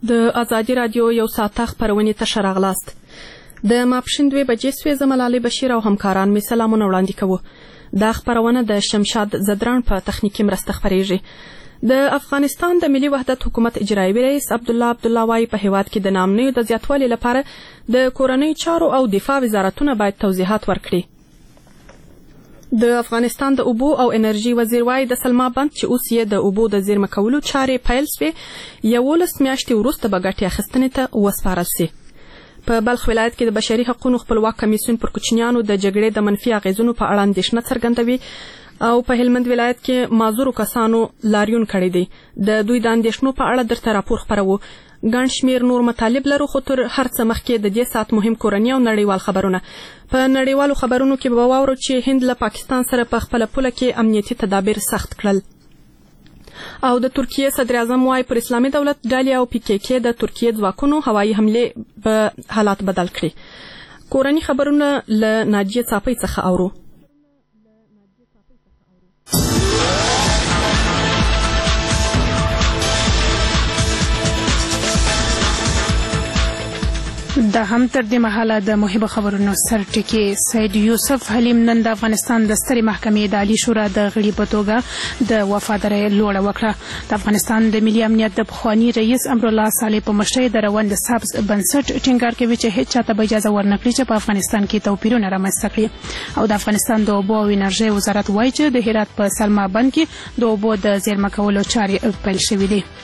د ازادي رادیو یو ساعته خپرونې ته ښه راغلاست. د ماپښین 2 بجې سوې زه ملالۍ بشیر او همکاران مې سلامونه وړاندې کوو. دا خپرونه د شمشاد زدران په تخنیکي مرسته خپریږي. د افغانستان د ملي وحدت حکومت اجرایي رئیس عبدالله وایي په هیواد کې د ناامنیو د زیاتوالي لپاره د کورنۍ چارو او دفاع وزارتونه باید توضیحات ورکړي. د افغانستان د اوبو او انرژي وزیر وایي د سلما بند چې اوس یې د اوبو د زیرمه کولو چارې پیل سوې 11 میاشتې وروسته به ګټې اخیستنې ته وسپارل سي. په بلخ ولایت کې د بشري حقوقو خپلواک کمیسیون پر کوچنیانو د جګړې د منفي اغیزونو په اړه اندېښنه څرګندوي او په هلمند ولایت کې معذورو کسانو لاریون کړی دی. د دوی د اندېښنو په اړه درته راپور خپروو. ګڼ شمېر نور مطالب لرو خو تر هر څه مخکې د دې ساعت مهم کورني او نړیوال خبرونه. په نړیوالو خبرونو کې به واورو چې هند له پاکستان سره په خپله پوله کې امنیتي تدابیر سخت کړل. او د ترکیې صدر اعظم وایي پر اسلامي دولت ډلې او PKK د ترکیې ځواکونو هوایي حملې به حالات بدل کړي. کورني خبرونه له ناجیه څاپۍ څخه اورو. دا هم تر دې مهاله د مهمو خبرونو سرټکي. سید یوسف حلیم نن د افغانستان د سترې محکمې د عالی شورا د غړي په توګه د وفادارۍ لوړه وکړه. د افغانستان د ملي امنیت د پخواني رئیس امرالله صالح په مشرۍ د روان د سبز بنسټ ټینګار کوي چې هیڅ چاته به اجازه ورنکړي چې په افغانستان کې توپیرونه رامنځته کړي. او د افغانستان د اوبو او انرژۍ وزارت وایي چې د هرات په سلما بند کې د اوبو د زیرمه کولو چارې پیل شوې دي.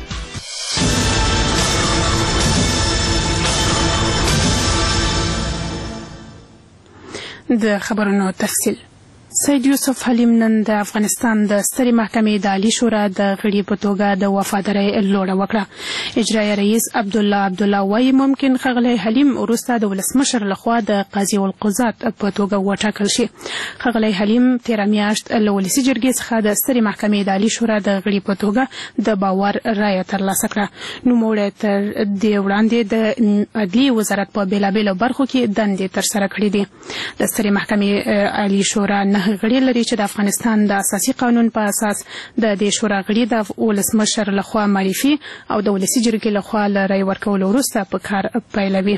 د خبرونو تفصیل. سید یوسف حلیم نن د افغانستان د سترې محکمې د عالی شورا د غړي په توګه د وفادارۍ لوړه وکړه. اجرایي رئیس عبدالله وایي ممکن ښاغلی حلیم وروسته د ولسمشر لخوا د قاضي القضات په توګه وټاکل شي. ښاغلی حلیم تېره میاشت له ولسي جرګې څخه د سترې محکمې د عالی شورا د غړي په توګه د باور رایه ترلاسه کړه. نوموړی تر دې وړاندې د عدلیې وزارت په بېلابېلو برخو کې دندې ترسره کړې دي. د سترې محکمې عالی شورا غړي لري چې د افغانستان د اساسي قانون په اساس د دې شورا غړي د ولسمشر لخوا معرفي او د ولسي جرګې لخوا له رایې ورکولو وروسته په کار پیلوي.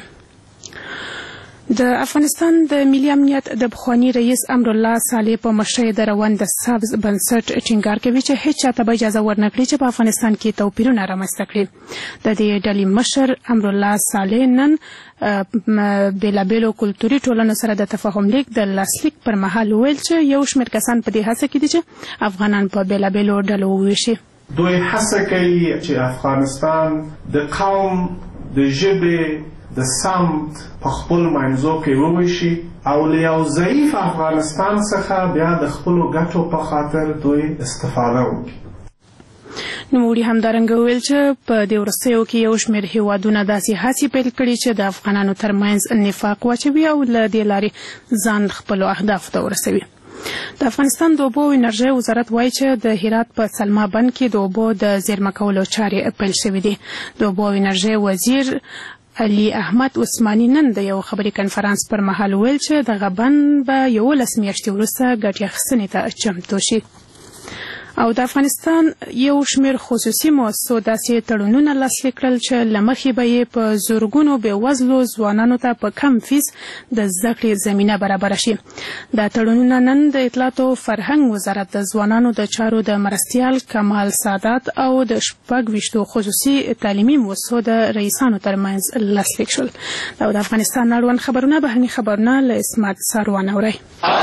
د افغانستان د ملي امنیت د پخواني رئیس امرالله صالح په مشرۍ د روان د سبز بنسټ ټینګار کوي چې هیڅ چاته به اجازه ورنکړي چې په افغانستان کې توپیرونه رامنځته کړي. د دې ډلې مشر امرالله صالح نن بېلابېلو کلتوري ټولنو سره د تفاهم لیک د لاسلیک پر مهال وویل چې یو شمېر کسان په دې هڅه کې دي چې افغانان په بېلابېلو ډلو وویشي. دوی هڅه کوي چې افغانستان د قوم د ژبې د سمت په خپل منځو کې وویشي او له یو ضعیف افغانستان څخه بیا د خپلو ګټو په خاطر دوی استفاده وکړي. نوموړي همدارنګه وویل چې په دې وروستیو کې یو شمېر هیوادونه داسې هڅې پیل کړي چې د افغانانو ترمنځ نفاق واچوي او له دې لارې ځان خپلو اهدافو ته ورسوي. د افغانستان د اوبو او انرژۍ وزارت وایي چې د هرات په سلما بند کې د اوبو د زیرمه کولو چارې پیل شوې دي. د اوبو او انرژۍ وزیر علي احمد عثماني نن د یو خبري کنفرانس پر مهال ویل چې دغه بند به 11 میاشتې وروسته ګټې اخیستنې ته چمتو شي. او د افغانستان یو شمېر خصوصي مؤسسو داسې تړونونه لاسلیک کړل چې له مخې به یې په زرګونو بېوزلو ځوانانو ته په کم فیس د زده کړې زمینه برابره شي. دا تړونونه نن د اطلاعات او فرهنګ وزارت د ځوانانو د چارو د مرستیال کمال سادات او د 26 خصوصي تعلیمي مؤسسو د رئیسانو ترمنځ لاسلیک شول. دا د افغانستان اړوند خبرونه بهرني خبرونه له اسمت ساروان اورئ.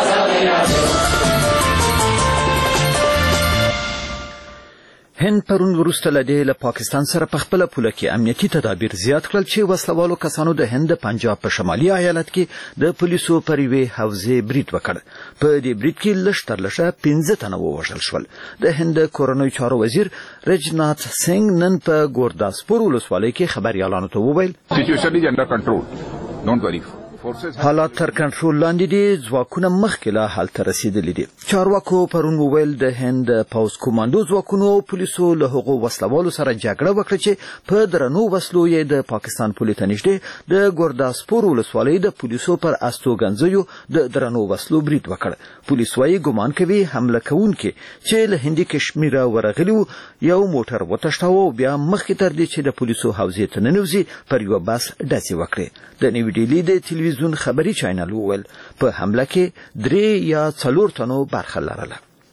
هند پرون وروسته له دې له پاکستان سره په خپله پوله کې امنیتي تدابیر زیات کړل چې وسلوالو کسانو د هند پنجاب په شمالي ایالت کې د پولیسو پر یوې حوزې برید وکړ. په دې برید کې لږ تر لږه 15 تنه ووژل شول. د هند کورنۍ چارو وزیر رجنات سنگ نن په ګورداسپور ولسوالۍ کې خبريالانو ته وویل سچویشن از انډر کنټرول ډونټ وری حالات تر کنټرول لاندې دي، ځواکونه مخکې له حالت رسیدلي دي. چارواکو پرون وویل د هند پوز کمانډو ځواکونو او پولیسو له هغو وسلوالو سره جګړه وکړه چې په درنو وسلو یې د پاکستان پولې ته نږدې د ګورداسپور ولسوالۍ د پولیسو پر استوګنځیو د درنو وسلو برید وکړ. پولیس وايي ګمان کوي حمله کوونکي چې له هندي کشمیره ورغلي وو یو موټر وتښتاوه او بیا مخکې تر دې چې د پولیسو حوزې ته ننوځي پر یو بس ډزې وکړې. د نیوي ډیلي د تلویزیون خبري چینل وویل په حمله کې 3 یا 4 تنو برخه لرله.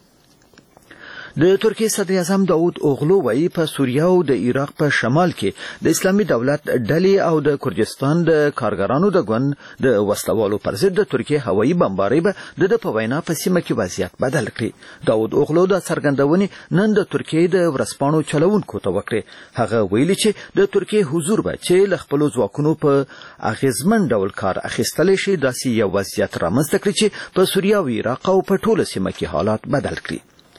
د ترکیه صدر اعظم داود اوغلو وايي په سوریه او د عراق په شمال کې د اسلامي دولت ډلې او د کردستان د کارګرانو د ګوند د وسلوالو پر ضد د ترکیه هوایي بمبارۍ به د په وینا په سیمه کې وضعیت بدل کړي. داود اوغلو د څرګندونې نن د ترکیه د ورځپاڼو چلوونکو ته وکړي. هغه ویلي چې د ترکیه حضور به چې له خپل ځواکونو په اغیزمن ډول کار اخیستل شي داسې یو وضعیت رامنځته کړي چې په سوریه او عراق او په ټوله سیمه کې حالات بدل کړي.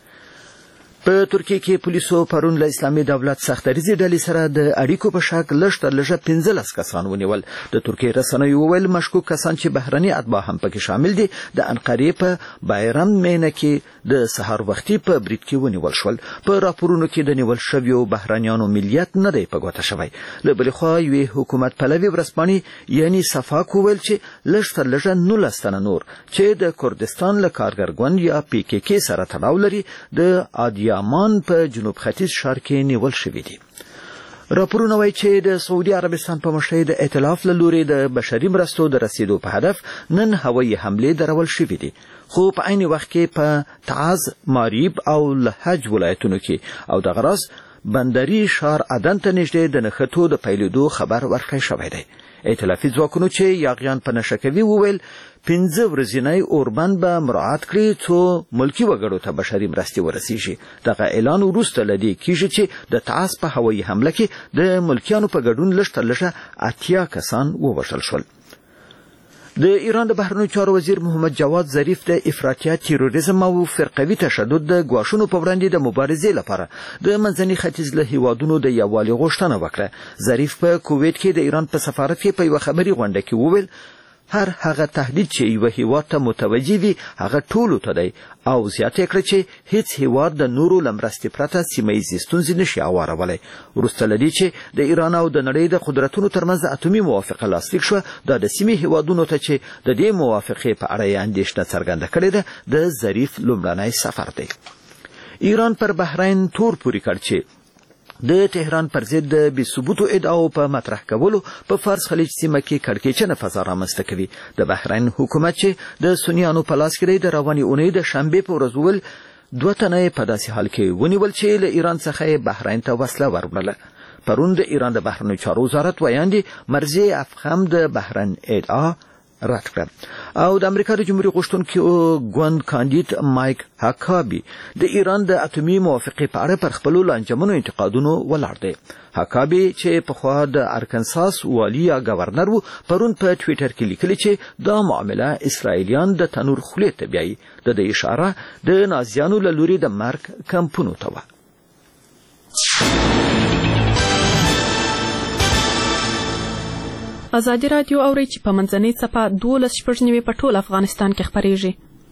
په ترکیه کې پولیسو پرون له اسلامي دولت سختریزي ډلې سره د اړیکو په شک لږ تر لږه 15 کسان ونیول. د ترکیه رسنیو وویل مشکوک کسان چې بهرني اتباع هم پکې شامل دي د انقرې په بایرام مینه کې د سحر وختي په برید کې ونیول شول. په راپورونو کې د نیول شویو بهرنیانو ملیت نه دی په ګوته شوی. له بلې خوا یوې حکومت پلوي ورځپاڼې یعنی صفاک وویل چې لږ تر لږه 19 تنه نور چې د کردستان له کارګر ګوند یا PKK سره تړاو لري د امان په جنوب ختیځ ښار کې نیول شوی دي. راپورونه وایي چې د سعودي عربستان په مشرۍ د ائتلاف له لوري د بشري مرستو د رسیدو په هدف نن هوایي حملې درول شوې دي، خو په عین وخت کې په تعز، ماریب او لهج ولایتونو کې او د غراز بندري ښار عدن ته نږدې د نښتو د پیلېدو خبر ورکړی شوی دی. ائتلافي ځواکونو چې یاغیان په نشه کوي وویل 15 ورځنی اوربند به مراعات کړي څو ملکی وګړو ته بشري مرستې ورسیږي. دغه اعلان وروسته لدی کیږي چې د تعز په هوایي حمله کې د ملکیانو په ګډون لږ تر لږه 80 کسان ووژل شول. د ایران د بهرنیو چارو وزیر محمد جواد ظریف د افراطیت، تیروریزم او فرقوي تشدد د ګواښونو په وړاندې د مبارزې لپاره د منځني ختیځ له هیوادونو د یووالي غوښتنه وکړه. ظریف په کویت کې د ایران په سفارت کې په یو خبري غونډه کې وویل هر هغه تهدید چې یو هیواد ته متوجه وي هغه ټولو ته دی او زیاته کړ چې هیڅ هیواد د نورو لمرستې پرته سیمه‌ییزې ستونزې نشي اوارولی. وروسته لدی چې د ایران او د نړۍ د قدرتونو ترمنځ اتومي موافقه لاسلیک شوه، دا د سیمې هیوادونو ته چې د دې موافقې په اړه یې اندېښنه څرګنده کړې ده د ظریف لومړنی سفر دی. ایران پر بحرین تور پورې کړ چې د تهران پر ضد د بې ثبوتو ادعاو په مطرح کولو په فارس خلیج سیمه کې کړکېچنه فضا رامنځته کوي. د بحرین حکومت چې د سنیانو په لاس کې دی د روانې اونۍ د شنبې په ورځ وویل 2 تنه په داسې حال کې ونیول چې له ایران څخه بحرین ته وسله وربلله. پرون د ایران د بهرنیو چارو وزارت ویاندې مرزي افخم د بحرین ادعا رد کړه او د امریکا د جمهوریت غوښتونکي ګوند کاندید مایک هاکابي د ایران د اتومي موافقې په اړه پر خپلو لانجمنو انتقادونو ولاړ دی. هاکابي چې پخوا د ارکنساس والي یا گورنر وو پرون په ټویټر کې لیکلي چې دا معامله اسرائیلیان د تنور خولې ته بیایي. د دې اشاره د نازیانو له لوري د مرګ کمپونو ته وه. ازادي رادیو اوري چې په منځنۍ څپه 12 په ټول افغانستان کې خبرېږي.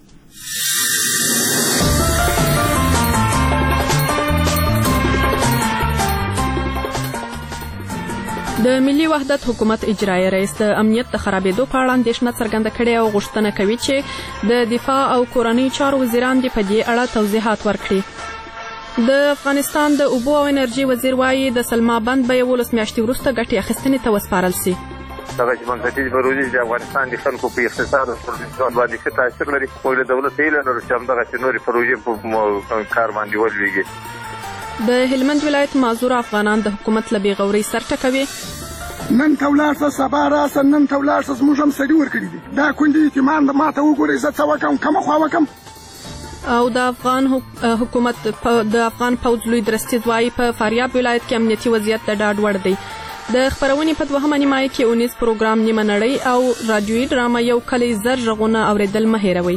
د ملي وحدت حکومت اجرایي رئیس د امنیت د خرابېدو په اړه اندېښنه څرګنده کړې او غوښتنه کوي چې د دفاع او کورنۍ چارو وزیران دې په دې اړه توضیحات ورکړي. د افغانستان د اوبو او انرژي وزیر وایي د سلما بند به 11 میاشتې وروسته ګټې اخیستنې ته وسپارل شي. دغه چې بنسټیز پروژې د افغانستان د خلکو په اقتصاد او پرمختګ باندې ښه تاثیر لري او د دولت هیله لري چې همدغه نورې پروژې په کار باندې ولویږي. د هلمند ولایت معذور افغانان د حکومت له بېغورۍ سر ټکوي. نن ته ولاړ سبا راسه، نن ته ولاړ زموږ هم سړي ورکړي دي. دا کونډې یتیمان د ما ته وګورئ زه څه وکړم، کومه خوا وکړم. او د افغان حکومت د افغان پوځ لوی درستیز وایي په فاریاب ولایت کې امنیتي وضعیت د ډاډ وړ دی. د خبرونې په 2مه نیمایي کې اونیز پروګرام نیمه نړۍ او رادیویي ډرامه یو کلی زر غږونه اوریدل مه هېروئ.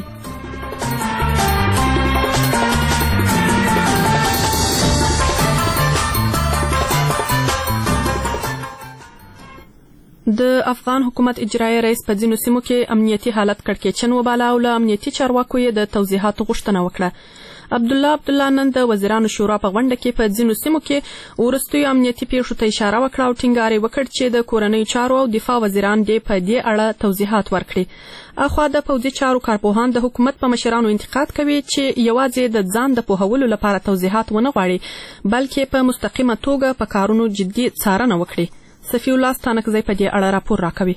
د افغان حکومت اجرایي رئیس په ځینو سیمو کې امنیتي حالت کړکېچن وباله او له امنیتي چارواکو یې د توضیحاتو غوښتنه وکړه. عبدالله نن د وزیرانو شورا په غونډه کې په ځینو سیمو کې وروستیو امنیتي پیښو ته اشاره وکړه او ټینګار یې وکړ چې د کورنیو چارو او دفاع وزیران دې په دې اړه توضیحات ورکړي. اخوا د پوځي چارو کارپوهان د حکومت په مشرانو انتقاد کوي چې یوازې د ځان د پوهولو لپاره توضیحات ونه غواړي بلکې په مستقیمه توګه په کارونو جدي څارنه وکړي. صفی الله ستانکزی په دې اړه راپور راکوي.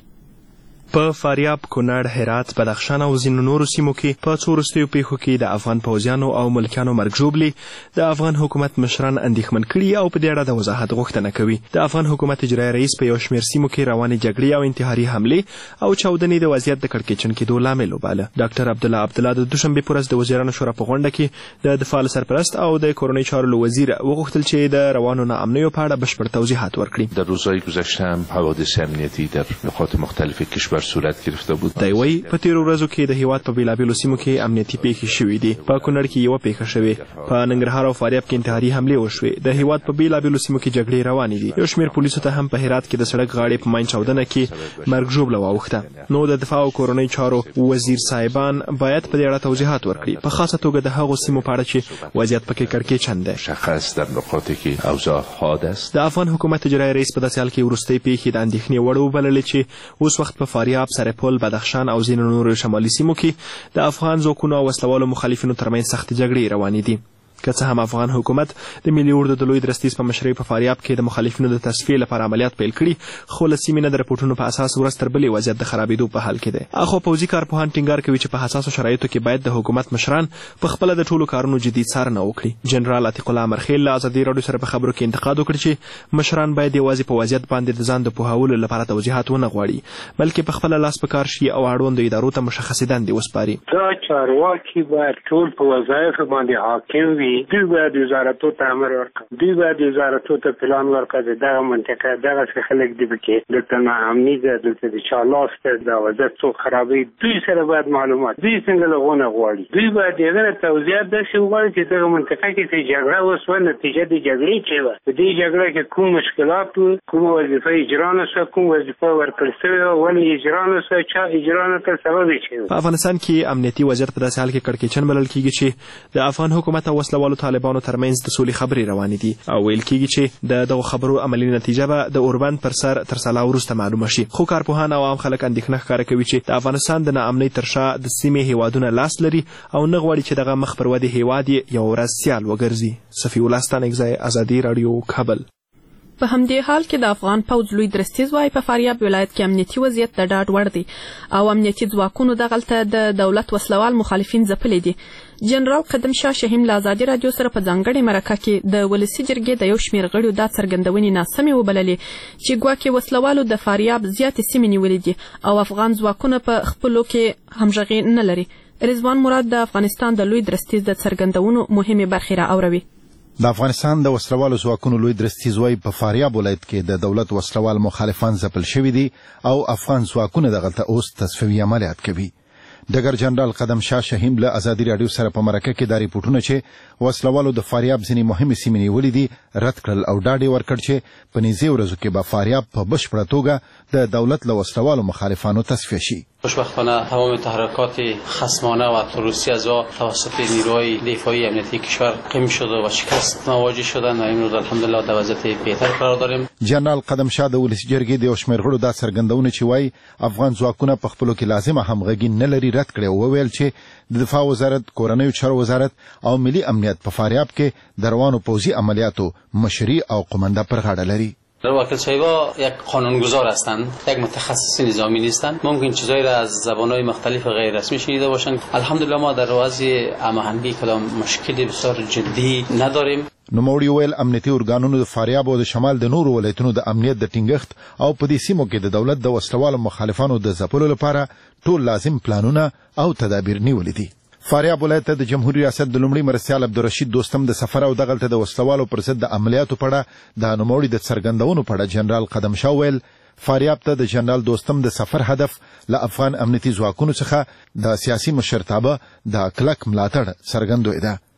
په فاریاب، کونړ، هرات، بدخشان او ځینو نورو سیمو کې په څو وروستیو پیښو کې د افغان پوځیانو او ملکیانو مرګ ژوبلې د افغان حکومت مشران اندېښمن کړي او په دې اړه د وضاحت غوښتنه کوي. د افغان حکومت اجرایي رئیس په یو شمېر سیمو کې روانې جګړې او انتحاري حملې او چاودنې د وضعیت د کړکېچن کېدو لامل وباله. ډاکټر عبدالله د دوشنبې په ورځ د وزیرانو شورا په غونډه کې د دفاع سرپرست او د کورنیو چارو له وزیر وغوښتل چې د روانو ناامنیو په اړه بشپړ توضیحات ورکړي. در روزهای گذشته هم حوادث امنیتی در نقاط مختلف کشور صورت گرفته بود. دوی په تیرو ورځو کې د هیواد په بیلابیلو سیمو کې امنیتي پیښې شوې دي. په کونړ کې یوه پیښه شوې، په ننګرهار او فاریاب کې انتحاري حملې وشوې. د هیواد په بیلابیلو سیمو کې جګړې روانې دي. یو شمېر پولیسو ته هم په هرات کې د سړک غاړې په ماین چاودنه کې مرګ ژوبله واوښته. نو د دفاع او کورنیو چارو وزیر صاحبان باید په دې اړه توضیحات ورکړي، په خاصه توګه د هغو سیمو په اړه چې وضعیت پکې کړکېچن دی. شخص در نقاطی که اوضاع حاد است. د افغان حکومت اجرایي رئیس په داسې حال کې وروستۍ پیښې د اندېښنې وړ وبللې چې اوس وخت په فاریاب، سرپل، بدخشان او ځینو نورو شمالي سیمو کې د افغان ځواکونو او وسلوالو مخالفینو ترمنځ سختې جګړې روانې دي. که څه هم افغان حکومت د ملي اردو د لوی درستیز په مشرۍ په فاریاب کې د مخالفینو د تصفیې لپاره عملیات پیل کړي، خو له سیمې نه د رپورټونو په اساس ورځ تر بلې وضعیت د خرابېدو په حال کې دی. اخوا پوځي کارپوهان ټینګار کوي چې په حساسو شرایطو کې باید د حکومت مشران په خپله د ټولو کارونو جدي څارنه وکړي. جنرال عتیق الله امرخیل له ازادي راډیو سره په خبرو کې انتقاد وکړ چې مشران باید یوازې په وضعیت باندې د ځان د پوهولو لپاره توضیحات ونه غواړي، بلکې په خپله لاس په کار شي او اړوندو ادارو ته مشخصې دندې وسپاري. دا چارواکي باید ټول په وظایفو باندې حاکم وي. دوی باید وزارتو ته امر ورکړي، دوی باید وزارتو ته پلان ورکړي. دغه منطقه دغه خلک دي پکې دلته ناامني ده، دلته د چا لاس ده، دا وضعیت څو خرابوي. دوی سره باید معلومات، دوی څنګه لغونه غواړي. دوی باید دغه توضیحات داسې وغواړي چې دغه منطقه کې چې جګړه وسوه، نتیجه د جګړې چې وه، په دې جګړه کې کوم مشکلات وو، کوم وظیفه اجرا نه شوه، کوم وظیفه ورکړل شوې وه، ولې اجرا نه شوه، چا اجرا نه کړ، سبب یې څه و. په افغانستان کې امنیتي وضعیت په داسې حال کې کړکېچن بلل کېږي چې د افغان حکومت او وسلوالو طالبانو ترمنځ د سولې خبرې روانې دي او ویل کېږي چې د دغو خبرو عملي نتیجه به د اوربند پر سر تر سلا وروسته معلومه شي. خو کارپوهان او عام خلک اندېښنه ښکاره کوي چې د افغانستان د ناامنۍ تر شا د سیمې هیوادونه لاس لري او نه غواړي چې دغه مخ پر ودې هیواد یې یوه ورځ سیال وګرځي. صفی الله ستانکزی، ازادي راډیو، کابل. په همدې حال کې د افغان پوځ لوی درستیز وايي په فاریاب ولایت کې امنیتي وضعیت د ډاډ وړ دی او امنیتي ځواکونو دغلته د دولت وسلوال مخالفین ځپلي دي. جنرال قدم شاه شهیم له ازادي راډیو سره په ځانګړې مرکه کې د ولسي جرګې د یو شمېر غړیو دا څرګندونې ناسمې وبللې چې ګواکې وسلوالو د فاریاب زیاتې سیمې نیولې دي او افغان ځواکونه په خپلو کې همغږي نه لري. رضوان مراد د افغانستان د لوی درستیز د څرګندونو مهمې برخې را اوروي. د افغانستان د وسلوالو ځواکونو لوی درستیز وايي په فاریاب ولایت کې د دولت وسلوال مخالفان ځپل شوي دي او افغان ځواکونه دغلته اوس تصفیوي عملیات کوي. ډګر جنرال قدم شاه شهیم له ازادي راډیو سره په مرکه کې دا ریپورټونه چې وسلوالو د فاریاب ځینې مهمې سیمې نیولې دي رد کړل او ډاډ یې ورکړ چې په نږدې ورځو کې به فاریاب په بشپړه توګه د دولت له وسلوالو مخالفانو تصفیه شي. خوشبختانه تمام تحرکات خصمانه و تروریستی از توسط نیروهای دفاعی امنیتی کشور قیم شده و شکست مواجه شدن و امروز الحمدلله در وضعیت بهتر قرار داریم. جنرال قدم شاه د ولسي جرګې د یو شمېر غړو دا څرګندونه چې وایي افغان ځواکونه په خپلو کې لازمه همغږي نه لري رد کړې او وویل چې د دفاع وزارت، کورنیو چارو وزارت او ملي امنیت په فاریاب کې د روانو پوځي عملیاتو مشري او قمنده پر غاړه لري. وکیل صاحبا یک قانونگذار هستند، یک متخصص نظامی نیستند. ممکن چیزایی را از زبان‌های مختلف غیر رسمی شنیده باشند. الحمدلله ما در وضع هماهنگی کدام مشکلی بسیار جدی نداریم. نوموړي ویل امنیتي ارګانونو د فاریاب او د شمال د نورو ولایتونو د امنیت د ټینګښت او په دې سیمو کې د دولت د وسلوالو مخالفانو د ځپلو لپاره ټول لازم پلانونه او تدابیر نیولي دي. فاریاب ولایت ته د جمهوریت ریاست د لومړي مرستیال عبدالرشید دوستم د سفر او دغلته د وسلوالو پر ضد د عملیاتو په اړه د نوموړي د څرګندونو په اړه جنرال قدم شاه ویل فاریاب ته د جنرال دوستم د سفر هدف له افغان امنیتي ځواکونو څخه د سیاسي مشرتابه د کلک ملاتړ څرګندوي ده.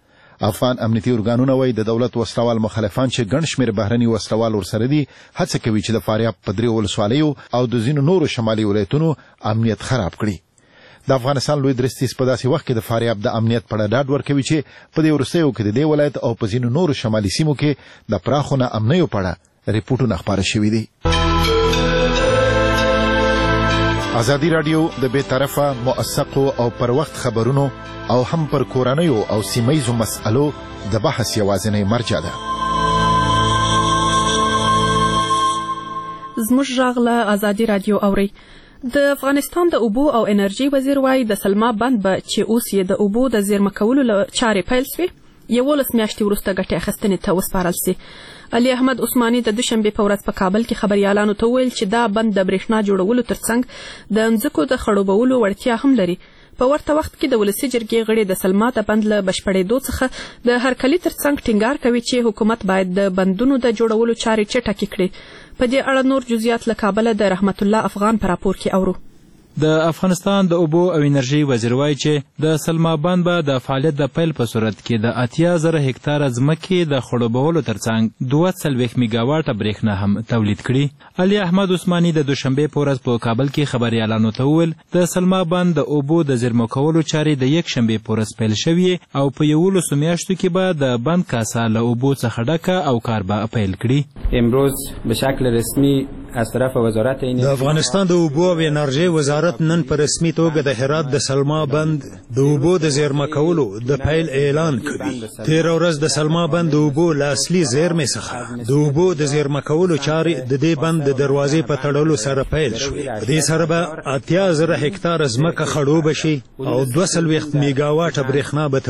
افغان امنیتي ارګانونه وایي د دولت وسلوال مخالفان چې ګڼ شمېر بهرني وسلوال ورسره دي هڅه کوي چې د فاریاب په 3 ولسوالیو او د ځینو نورو شمالي ولایتونو امنیت خراب کړي. د افغانستان لوی درستیز په داسې وخت کې د فاریاب د امنیت په اړه ډاډ ورکوي چې په دې وروستیو کې د دې ولایت او په ځینو نورو شمالي سیمو کې د پراخو ناامنیو په اړه ریپورټونه خپاره شوي دي. ازادي رادیو د بې طرفه موثقو او پر وخت خبرونو او هم پر کورنیو او سیمهیزو مسألو د بحث یوازینۍ مرجع ده. زموږ غږ له ازادي رادیو اوري. د افغانستان د اوبو او انرژي وزیر وايي د سلما بند به چې اوس یې د اوبو د زیرمه کولو چارې پیل شوې 11 میاشتې وروسته ګټې اخیستنې ته وسپارل شي. علي احمد عثماني د دوشنبې په ورځ په کابل کې خبريالانو ته وویل چې دا بند د برېښنا جوړولو ترڅنګ د ځمکو د خړوبولو وړتیا هم لري. په ورته وخت کې د ولسي جرګې غړي د سلما د بند له بشپړېدو څخه د هرکلي ترڅنګ ټینګار کوي چې حکومت باید د بندونو د جوړولو چارې چټکې کړي. په دې اړه نور جزئیات له کابل د رحمت الله افغان په راپور کې اورو. د افغانستان د اوبو او انرژي وزیر وایي چې د سلما بند به د فعالیت د پیل په صورت کې د 80,000 هکتاره ځمکې د خړوبولو ترڅنګ 42 میګاواټه برېښنا هم تولید کړي. علي احمد عثماني د دوشنبې په ورځ په کابل کې خبريالانو ته وویل د سلما بند د اوبو د زیرمه کولو چارې د یکشنبې په ورځ پیل شوې او په 11 میاشتو کې به د بند کاسه له اوبو څخه ډکه او کار به پیل کړي. امروز به شکل رسمي از طرف وزارت د افغانستان د اوبو او انرژي وزارت نن په رسمي توګه د هرات د سلما بند د اوبو د زیرمه کولو د پیل اعلان کوي. تیر ورځ د سلما بند د اوبو له اصلي زیرمې څخه د اوبو د زیرمه کولو چارې د دې بند د دروازې په تړلو سره پیل شوې. په دې سره به 80,000 هکتاره ځمکه خړوبه شي او 22 میګاواټه برېښنا به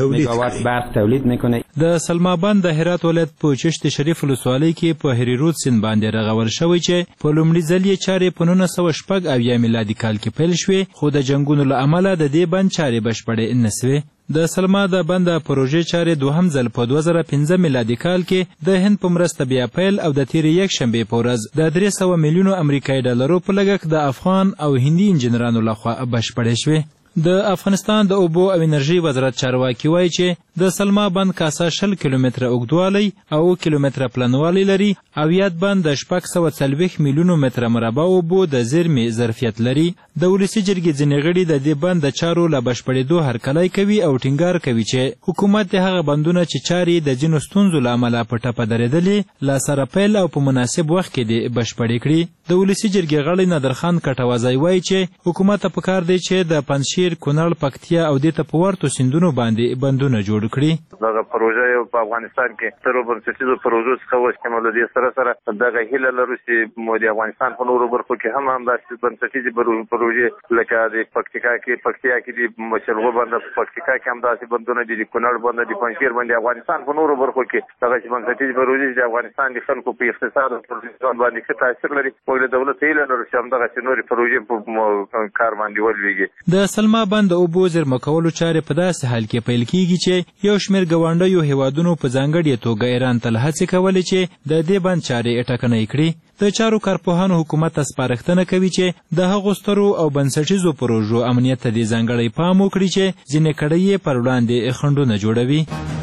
تولید کړي. د سلما بند د هرات ولایت په چشت شریف ولسوالۍ کې په هریرود سیند باندې رغول شوی چې په لومړي ځل یې چارې په 1906 میلادي کال کې پیل شوې خو د جنګونو له امله د دې بند چارې بشپړې نه شوې. د سلما د بند پروژې چارې دوهم ځل په 2015 میلادي کال کې د هند په مرسته بیا پیل او د تیر یکشنبې په ورځ د 300 میلیونو امریکایي ډالرو په لګښت د افغان او هندي انجنیرانو لخوا بشپړې شوې. د افغانستان د اوبو او انرژي وزارت چارواکي وایي چې د سلما بند کاسه 60 کیلومتره اوږدوالی او کیلومتره پلنوالی لري او یاد بند د 440 میلیونو متره مربع اوبو د زیرمې ظرفیت لري. د ولسي جرګې ځینې غړي د دې بند د چارو له بشپړېدو هرکلی کوي او ټینګار کوي چې حکومت د هغه بندونه چې چارې د ځینو ستونزو له امله په ټپه درېدلې له سره پیل او په مناسب وخت کې دې بشپړې کړي. د ولسي جرګې غړی نادرخان کټوازی وایي چې حکومت ته پکار دی چې د پنجشیر، کونړ، پکتیا او دې ته په ورتو سیندونو باندې بندونه جوړ کړي. دغه پروژه په افغانستان کې تر بنسټیزو پروژو څخه وشمول دي. سره دغه هیله لرو چې مو د افغانستان په نورو برخو کې هم همداسې بنسټیزې پروژې لکه د پکتیا کې د مشرغو بند په پکتیا کې همداسې بندونه دي، د کونړ بند، د پنجشیر بند، افغانستان په نورو برخو کې دغه بنسټیزې پروژې د افغانستان د خلکو په اقتصاد او ټولنیز باندې ښه تاثیر لري. موږ د دولت هیله لرو چې همدغه نورې پروژې په کار باندې ولویږي. د سلما بند د اوبو زیرمه کولو چارې په داسې حال کې پیل کیږي چې یو شمېر ګاونډیو هیوادونو په ځانګړې توګه ایران ته هڅې کولې چې د دې بند چارې ټکنۍ کړي. د چارو کارپوهانو حکومت ته سپارښتنه کوي چې د هغو سترو او بنسټیزو پروژو امنیت ته دې ځانګړی پام وکړي چې ځینې کړۍ یې پر وړاندې خنډونه جوړوي.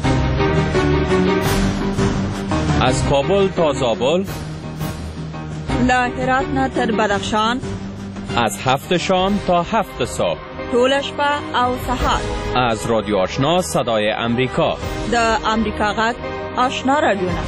از کابل تا زابل، له هرات نه تر بدخشان، از 7 شام تا 7 صبح، ټول شپه او سهار، از رادیو آشنا صدای امریکا، د امریکا غږ آشنا رادیو.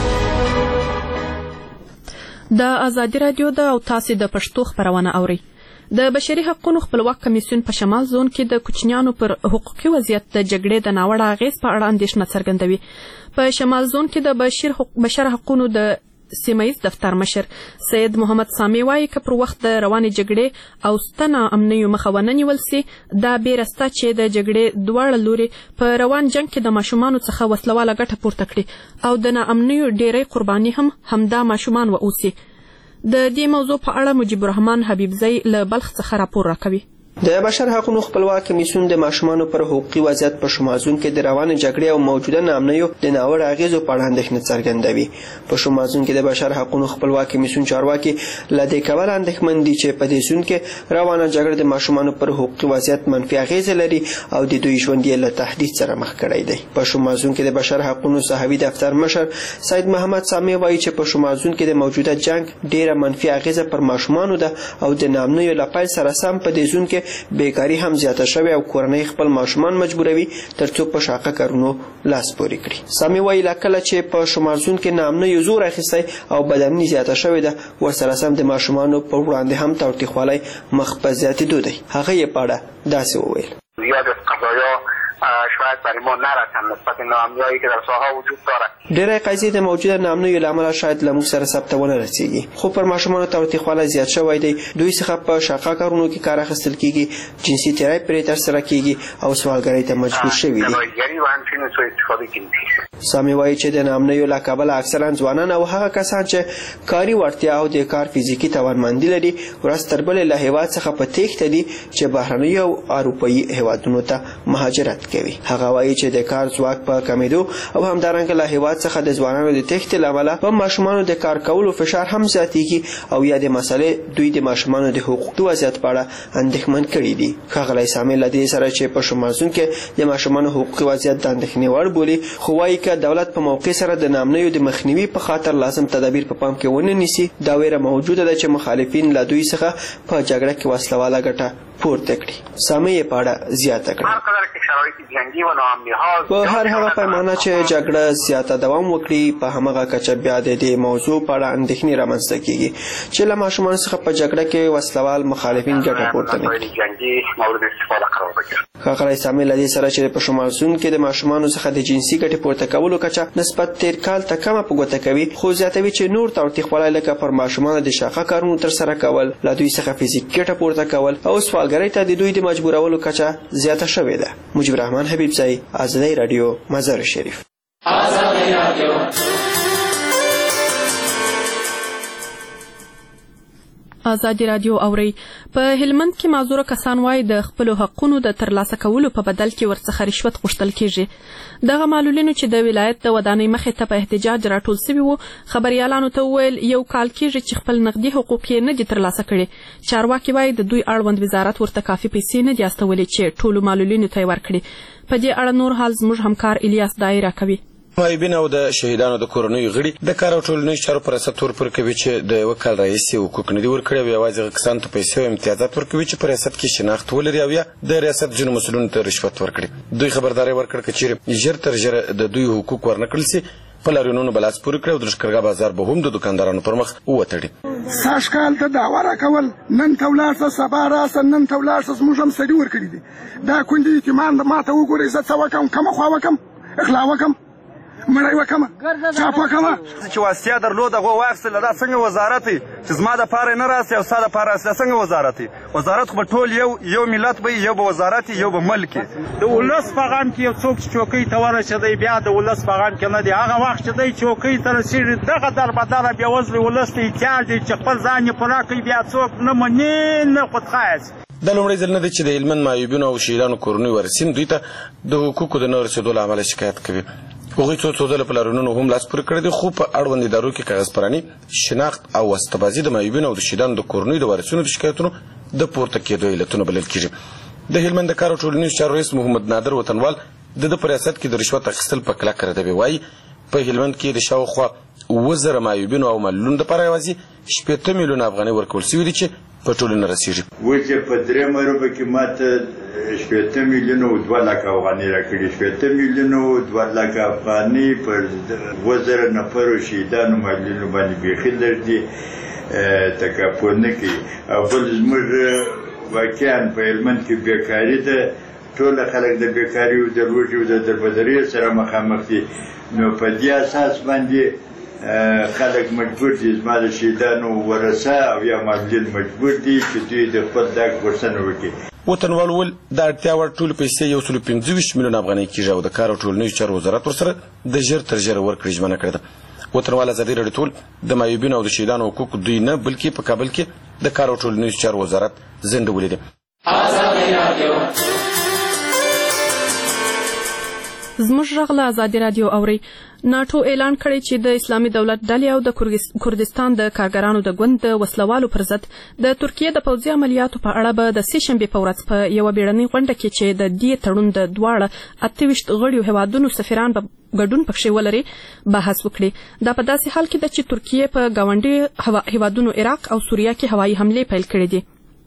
د ازادي رادیو د او تاسو د پښتو خبرونه اوري. د بشري حقوقو خپلواک کمیسیون په شمال زون کې د کوچنیانو پر حقوقي وضعیت د جګړې د ناوړه اغېز په اړه اندېښنه څرګندوي. په شمال زون کې د بشر حقوقو د سیمایي دفتر مشر سید محمد سامي وایي چې پر وخت د روانې جګړې او ستنه امنیو مخه ونه نیول سي دا بیرسته چې د جګړې دواړه لوري په روان جنگ کې د ماشومانو څخه وسلواله ګټه پورته کړي او د ناامنیو ډېرې قرباني هم همدا ماشومان و اوسي. د دې موضوع په اړه مجيب الرحمن حبیبزی له بلخ څخه راپور راکوي. د بشر حقوقو خپلواک کمیسیون د ماشومانو پر حقوقي وضعیت په شمازون کې د روانه جګړې او موجوده نامنیو د ناوړه اغیزو په اړه اندېښنه څرګندوي. په شمازون کې د بشر حقوقو خپلواک کمیسیون چارواکي له دې کبله اندېښمن دي چې په دې سیمه کې روانه جګړه د ماشومانو پر حقوقي وضعیت منفي اغیز لري او د دوی ژوند یې له تهدید سره مخ کړی دی. په شمازون کې د بشر حقوقو صحوي دفتر مشر سید محمد سامي وایي چې په شمازون کې د موجوده جنگ ډیره منفي اغیزه پر ماشومانو ده او د نامنیو لپاره سره سم په دې ځون کې بیکاری هم زیاته شوې او کورنۍ خپل ماشومان مجبوروي ترڅو په شاقه کارونو لاس پورې کړي. سامي وایي کله چې په شمارزون کې نامنیو زور اخیستی او بدامني زیاته شوې ده ورسره سم د ماشومانو پر وړاندې هم تاوتریخوالی مخ په زیاتېدو دی. هغه یې په اړه داسې وویل: زیاد از قضایا شاید برای ما نرسن نسبت نامنیایی که در ساحه وجود داره. ډېری قضیې د موجوده نامنیو له امله شاید له موږ سره ثبت ونه رسیږي، خو پر ماشومانو تاوتریخوالی زیات شوی دی. دوی څخه په شاقه کارونو کې کار اخیستل کیږي، جنسي تیری پرې ترسره کیږي او سوالګرۍ ته مجبور شوي دي. سامي وایي چې د نامنیو له کبله اکثرا ځوانان او هغه کسان چې کاري وړتیا او د کار فزیکي توانمندي لري ورځ تر بلې له هېواد څخه په تېښته دي چې بهرنیو او اروپایي هېوادونو ته مهاجرت کوي. هغه وایي چې د کار ځواک په کمیدو او همدارنګه له هېواد څخه د ځوانانو د تېښتې له امله په ماشومانو د کار کولو فشار هم زیاتېږي او یا د مسلې دوی د ماشومانو د حقوقي وضعیت په اړه اندېښمن کړي دي. ښاغلی سامي له دې سره چې په شمالزون کې د ماشومانو حقوقي وضعیت د اندېښنې وړ بولي، خو وایي که دولت په موقع سره د نامنیو د مخنیوي په خاطر لازم تدابیر په پام کې ونه نیسي، دا ویره موجوده ده چې مخالفین له دوی څخه په جګړه کې وسلواله ګټه پورته کړي. سامي یې په اړه زیاته کړه: په هر هغه پیمانه چې جګړه زیاته دوام وکړي په همغه کچه بیا د دې موضوع په اړه اندېښنې رامنځته کیږي چې له ماشومانو څخه په جګړه کې وسلوال مخالفین ګټه پورته نه کړي. ښاغلی سامي له دې سره چې په شمالزون کې د ماشومانو څخه د جنسي ګټې پورته کولو کچه نسبت تېر کال ته کمه په ګوته کوي، خو زیاتوي چې نور تاوتریخوالی لکه پر ماشومانو د شاقه کارونو ترسره کول، له دوی څخه فزیکي ګټه پورته کول او سوالګرۍ ته د دوی د مجبورولو کچه زیاته شوې ده. مجيب الرحمن حبیبزی، آزادی رادیو، مزار شریف. آزادی رادیو آزادی رادیو اوري. په هلمند کې معذوره کسان وایي د خپل حقونو د ترلاسه کولو په بدل کې ورڅخه رشوت غوښتل کیږي. دغه معلولینو چې د ولایت د ودانۍ مخې ته په احتجاج راټول سوي وو خبريالانو ته وویل یو کال کېږي چې خپل نقدي حقوق یې نه دي ترلاسه کړي. چارواکي وایي د دوی اړوند وزارت ورته کافي پیسې نه دي استولې چې ټولو معلولینو ته یې ورکړي. په دې اړه نور حال زموږ همکار الیاس دای راکوي. معیوبین او د شهیدانو د کورنیو غړي د کار او ټولنیزو چارو په ریاست تور ورکوي چې د یوه کال راهیسې حقوق نه دي ورکړي او یوازې هغه کسانو ته پیسې او امتیازات ورکوي چې په ریاست کې شناخت ولري او یا د ریاست ځینو مسؤلینو ته رشوت ورکړي. دوی خبرداری ورکړ که چیرې ژر تر ژره د دوی حقوق ورنه کړل سي په لاریونونو به لاس پورې کړي او د لښکرګاه بازار به هم د دوکاندارانو پر مخ ووتړي. سږ کال ته دعوه راکول نن ته ولاړ شه سبا راسه نن ته ولاړ شه زموږ هم سړي ورکړي دي. دا کونډې یتیمان ما ته وګورئ زه څه وکړم، کومه خوا وکړم، اخلا وکړم، مړی وکړم، چاپه کړم. چې واسطه درلود هغه واخیستله دا څنګه وزارت دی چې زما دپاره نه راسي او ستا دپاره راسي؟ دا څنګه وزارت دی؟ وزارت خو به ټول یو ملت به یو به وزارت یو به ملک د ولس په غم کې یو څوک چې چوکۍ ته ورسېدی بیا د ولس په غم کې نه دی. هغه وخت چې دی چوکۍ ته رسېږي دغه دربدره بېوزلي ولس ته احتیاج دی چې خپل ځان یې پوره کړي، بیا څوک نه مني نه خودخواهه. دا لومړی ځل نه دی چې د هلمند معیوبینو او شهیدانو کورنیو ورسین دوی ته د حقوقو د نه رسېدو له امله شکایت کوي. هغوی څو ځله په لاریونونو هم لاس پورې کړی دی، خو په اړوند ادارو کې کاغذ پراني، شناخت او واسطهبازي د معیوبینو او د شهیدانو د کورنیو د وارثینو د شکایتونو د پورته کېدو علتونه بلل کېږي. د هلمند د کار او ټولنیزو چارو رئیس محمد نادر وطنوال د په ریاست کې د رشوت اخیستل په کلکه ردوي. وایي په هلمند کې د شاوخوا 7,000 معیوبینو او معلولینو دپاره یوازې 80 میلیونه افغانۍ ورکول سوي دي چې په ټولو نه رسېږي. وچې په 3 روبه کې ماته 80 میلیونه او 2 لکه افغانۍ راکړي. 80 میلیونه او 2 لکه افغانۍ پر 7,000 نفرو شهیدانو معلولینو باندې بیخي لږ دي، تکافل نه کوي. او بل زموږ واقعا په هلمند کې بیکاري ده، ټول خلک د بیکاري او د لوږې او د دربدرۍ سره مخامخ دي. نو په دې اساس باندې خلک مجبور دي، زما د شهیدانو ورثه او یا معلولین مجبور دي چې دوی د خپل حق غوښتنه وکړي. وطنوال وویل د اړتیا وړ ټولې پیسې 125 میلیونه افغانۍ کېږي او د کار او ټولنیزو چارو وزارت ورسره د ژر تر ژره ورکړې ژمنه کړې ده. وطنوال ازادي راډیو ټول د معیوبینو او د شهیدانو حقوق دوی نه بلکې په کابل کې د کار او ټولنیزو چارو وزارت ځنډولي دي. زموږ غږ له ازادي رادیو اوري. ناټو اعلان کړی چې د اسلامي دولت ډلې او د کردستان د کارګرانو د ګوند د وسلوالو پر ضد د ترکیه د پوځي عملیاتو په اړه به د سې شنبې په ورځ په یوه بیړنۍ غونډه کې چې د دې تړون د دواړه 28 غړیو هیوادونو سفیران به ګډون پکښې ولري بحث وکړي. دا په داسې حال کې ده چې ترکیه په ګاونډي هیوادونو عراق او سوریه کې هوایي حملې پیل کړې دي.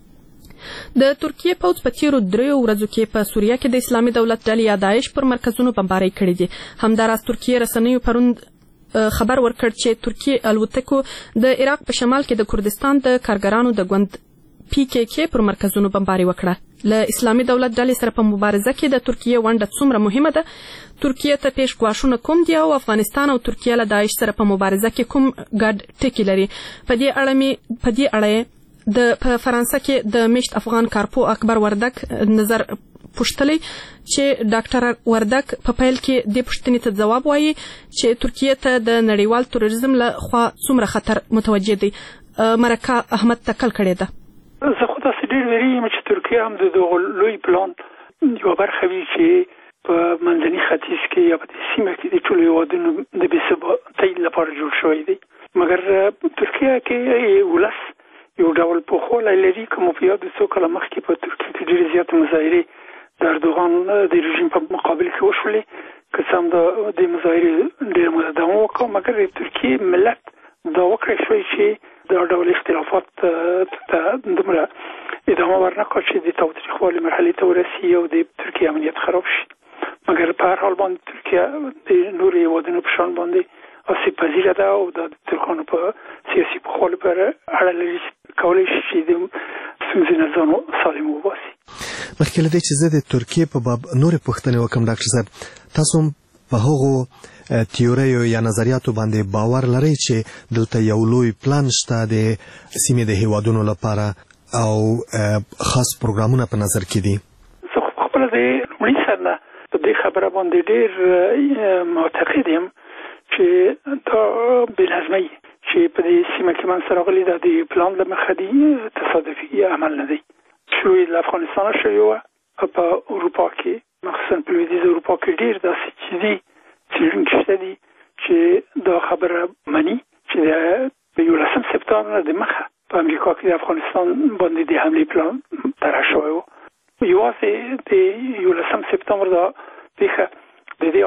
د ترکیه پوځ په تیرو 3 ورځو کې په سوریه کې د اسلامي دولت ډلې یا داعش پر مرکزونو بمبارۍ کړې دي. همداراز ترکیه رسنیو پرون خبر ورکړ چې ترکیه الوتکو د عراق په شمال کې د کردستان د کارګرانو د ګوند PKK پر مرکزونو بمبارۍ وکړه. له اسلامي دولت ډلې سره په مبارزه کې د ترکیه ونډه څومره مهمه ده؟ ترکیه ته پیش ګواښونه کوم دي او افغانستان او ترکیه له داعش سره په مبارزه کې کوم ګډ ټکي لري؟ په دې اړه په فرانسه کې د مشت افغان کارپو اکبر وردک نظر پوښتلی چې ډاکټر وردک په پیل کې د پوښتنې ته ځواب وایي چې ترکیه ته د نړیوال تروریزم له خوا څومره خطر متوجه دی. مرکه احمد تکل کړې ده. زه خو داسې ډېر ویرېږم چې ترکیه هم د دغه لوی پلان یوه برخه وي چې په منځني ختیځ کې یا په دې سیمه کې د ټولو هېوادونو د بې ثباتۍ لپاره جوړ شوی دی. مګر ترکیه کې ولس یو ډول پوخوالی لري. که مو په یاد څو کاله مخکې په ترکیه کې ډېرې زیاتې مظاهرې د اردوغان د رژیم په مقابل کې وشولې. که څه هم د مظاهرې ډېره موده دوام وکړه، مګر د ترکیې ملت دا وکړی شوی چې دا ډول اختلافات ته دومره ادامه ورنکړه چې د تاوتریخوالي مرحلې ته ورسي او د ترکیې امنیت خراب شي. مګر په هر حال باندې ترکیه د نورو هېوادونو په شان باندې آسیب پذیره ده او د ترکانو په سیاسي پوخوالي پورې اړه لري کولی شي چې د ستونزې نه ځان سالم وباسي. مخکې له دې چې زه د ترکیې په باب نورې پوښتنې وکړم ډاکټر صاحب، تاسو په هغو تیوریو یا نظریاتو باندې باور لرئ چې دلته یو لوی پلان شته د سیمې د هیوادونو لپاره او خاص پروګرامونه په نظر کې دي؟ زه خپله د لومړي سر نه په دې خبره باندې ډېر معتقد یم چې دا بېنظمۍ چې په دې سیمه کې منځته راغلې ده د پلان له مخې دی، تصادفي عمل نه دی. شروع له افغانستانه شوې وه. په اروپا کې مخصوصا په لویدیځ اروپا کې ډېر داسې چیزي څېړونکي شته دي چې دا خبره مني چې په 11 سپتامبر د مخه په امریکا کې د افغانستان باندې د حملې پلان طرح شوی و. یوازې د 11 سپتامبر دا پیښه د دې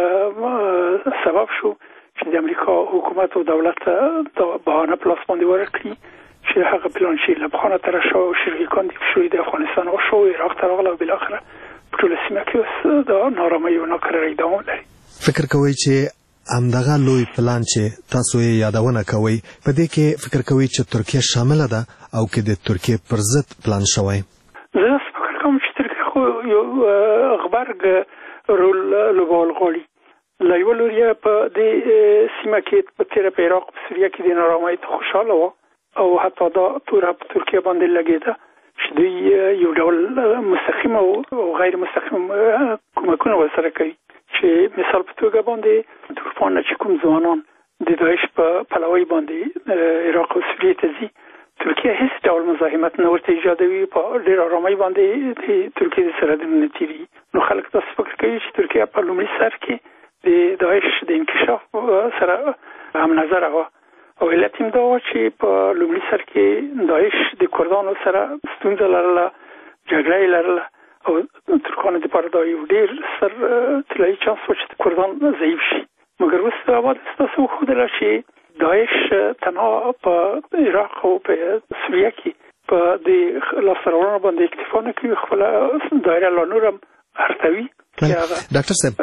سبب شو چې د امریکا حکومت او دولت دا بهانه په لاس باندې ورکړي چې هغه پلان چې له پخوانه طرح شوی او شرکیان دې شوي د افغانستان او شو عراق ته راغله او بالاخره په ټوله سیمه کې اوس دا نارامۍ او ناکرارۍ دوام لري. فکر کوئ چې همدغه لوی پلان چې تاسو یې یادونه کوئ په دې کې فکر کوئ چې ترکیه شامله ده او که د ترکیه پر ضد پلان شوی؟ زه فکر کوم چې ترکیه خو یو غبرګ رول لوبول غواړي. له یوه لورې په دې سیمه کې په تېره په عراق په سوریه کې د نارامۍ ته خوشحاله وه او حتی دا توره په ترکیه باندې لګېده چې دوی یو ډول مستقیم او غیر مستقیم کومکونه ورسره کوي. چې مثال په توګه باندې د اروپا نه چې کوم ځوانان د داعش په پلوۍ باندې عراق او سوریې ته ځي، ترکیه هیڅ ډول مزاحمت نه ورته ایجادوي، په ډېر ارامۍ باندې د ترکیې د سرحدونو نه تېري. نو خلک داسې فکر کوي چې ترکیه په لومړي سر کې د داعش د انکشاف سره هم نظره وه او علت یې دا وه چې په لومړي سر کې داعش د کردانو سره ستونزه لرله، جګړه یې لرله او ترکانو دپاره دا یو ډېر ستر طلایي چانس و چې کردان ضعیف شي. مګر اوس بعد ستاسو وښودله چې داعش تنها په عراق او په سوریه کې په دې لاسته راوړنو باندې اکتفا نه کوي، خپله دایره لا نور هم هرتوي. ډاکټر صاحب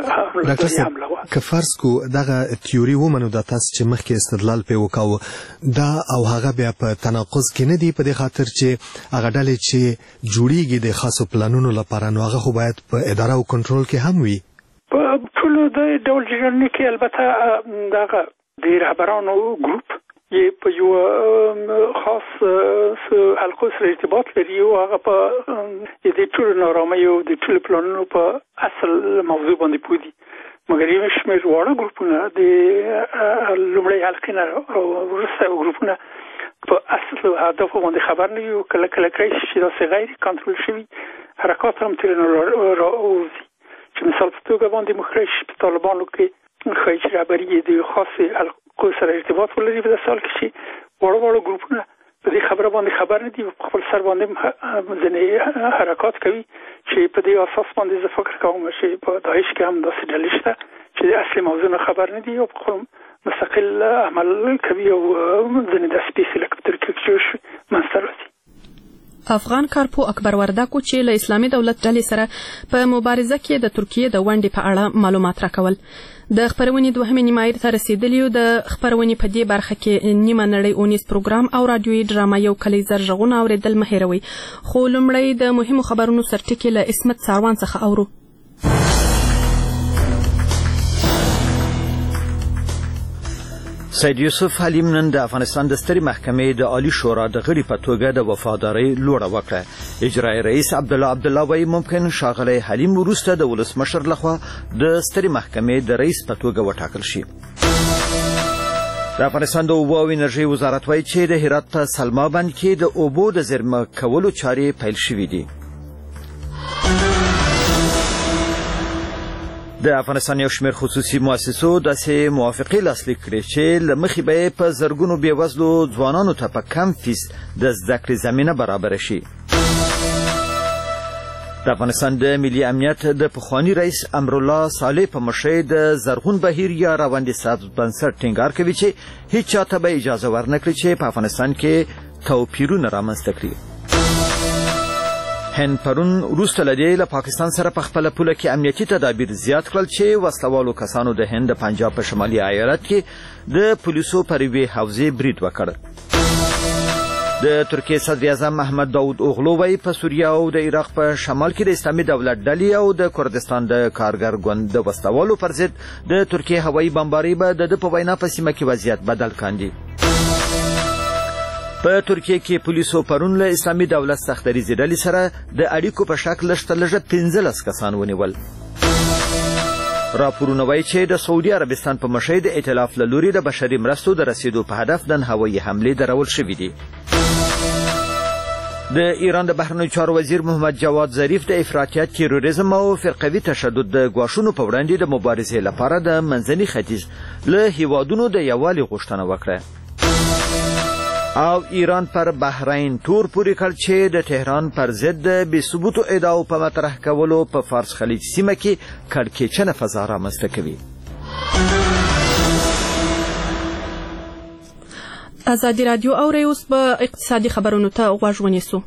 که فرض کو دغه تیوري ومنو دا تاسو چې مخکې استدلال پې وکاوه دا او هغه بیا په تناقض کې نه دی په دې خاطر چې هغه ډلې چې جوړیږي د خاصو پلانونو لپاره نو هغه خو باید په اداره او کنټرول کې هم وي؟ په ټولو د ډول جریانونو کې البته دغه د رهبرانو ګروپ یې په یو خاص حلقو سره ارتباط لري او هغه په دې ټولو نارامیو د ټولو پلانونو په اصل موضوع باندې پوه دي. مګر یو شمېر واړه ګروپونه د لومړۍ حلقې نه او وروسته ګروپونه په اصل هدف باندې خبر نه یو. کله کله کوي چې داسې غیر کنټرول شوي حرکات هم ترې راوځي چې مثال په توګه باندې مخکې په طالبانو کې ښایي چې رهبري د خاصې حلقو سره ارتباط ولري په داسې حال کې چې واړه ګروپونه په دې خبره باندې خبر نه دي په خپل سر باندې ځینې حرکات کوي چې په دې اساس باندې زه فکر کوم چې په داعش کې هم داسې ډلې شته چې د اصلي موضوع نه خبر نه دي او په خپل مستقل عمل کوي او ځینې داسې پیسې لکه په ترکیه کې جوړ شوي منځته راځي. افغان کارپو اکبر وردګو چې له اسلامي دولت ډلې سره په مبارزه کې د ترکیه د ونډې په اړه معلومات راکول. د خبرونې دوهمې نیمایي ته رسیدلی د خبرونې په دې برخه کې نیمه نړۍ اونیز پروګرام او رادیویي ډرامه یو کلی زر غږونه اورېدل مه هېروئ. خو لومړی د مهمو خبرونو سرټکي له عصمت ساروان څخه اورو. سید یوسف حلیم نن د افغانستان د سترې محکمې د عالی شورا د غړي په توګه د وفادارۍ لوړه وکړه. اجرایي رئیس عبدالله وایي ممکن ښاغلی حلیم وروسته د ولسمشر لخوا د سترې محکمې د رئیس په توګه وټاکل شي. د افغانستان د اوبو او انرژۍ وزارت وایي چې د هرات په سلما بند کې د اوبو د زیرمه کولو چارې پیل شوي دي. د افغانستان یو شمېر خصوصي مؤسسو داسې موافقې لاسلیک کړې چې له مخې به یې په زرګونو بېوزلو ځوانانو ته په کم فیس د زده کړې زمینه برابره شي. د افغانستان د ملي امنیت د پخواني رئیس امرالله صالح په مشرۍ د زرغون بهیر یا راوندې سبز بنسټ ټینګار کوي چې هیڅ چاته به اجازه ورنکړي چې په افغانستان کې توپیرونه رامنځته کړي. هند پرون وروسته له دې له پاکستان سره په خپله پوله کې امنیتي تدابیر زیات کړل چې وسلوالو کسانو د هند د پنجاب په شمالي ایالت کې د پولیسو پر یوې حوزې برید وکړ. د ترکیې صدر اعظم محمد داود اوغلو وایي په سوریه او د عراق په شمال کې د اسلامي دولت ډلې او د کردستان د کارګر ګوند د وسلوالو پر ضد د ترکیې هوایي بمبارۍ به د ده په وینا په سیمه کې وضعیت بدل کاندي. په ترکیه کې پولیسو پرون له اسلامي دولت سختدریزې ډلې سره د اړیکو په شک لږ تر لږه 15 کسان ونیول. راپورونه وایي چې د سعودي عربستان په مشرۍ د ائتلاف له لوري د بشري مرستو د رسیدو په هدف نن هوایي حملې درول شوي دي. د ایران د بهرنیو چارو وزیر محمد جواد ظریف د افراطیت، تیروریزم او فرقوي تشدد د ګواښونو په وړاندې د مبارزې لپاره د منځني ختیځ له هیوادونو د یووالي غوښتنه وکړه. او ایران پر بحرین تور پورې کړ چې د تهران پر ضد د بې ثبوتو ادعاو په مطرح کولو په فارس خلیج سیمه کې کړکېچنه فضا رامنځته کوي. ازادي راډیو اورئ. اوس به اقتصادي خبرونو ته غوږ ونیسو.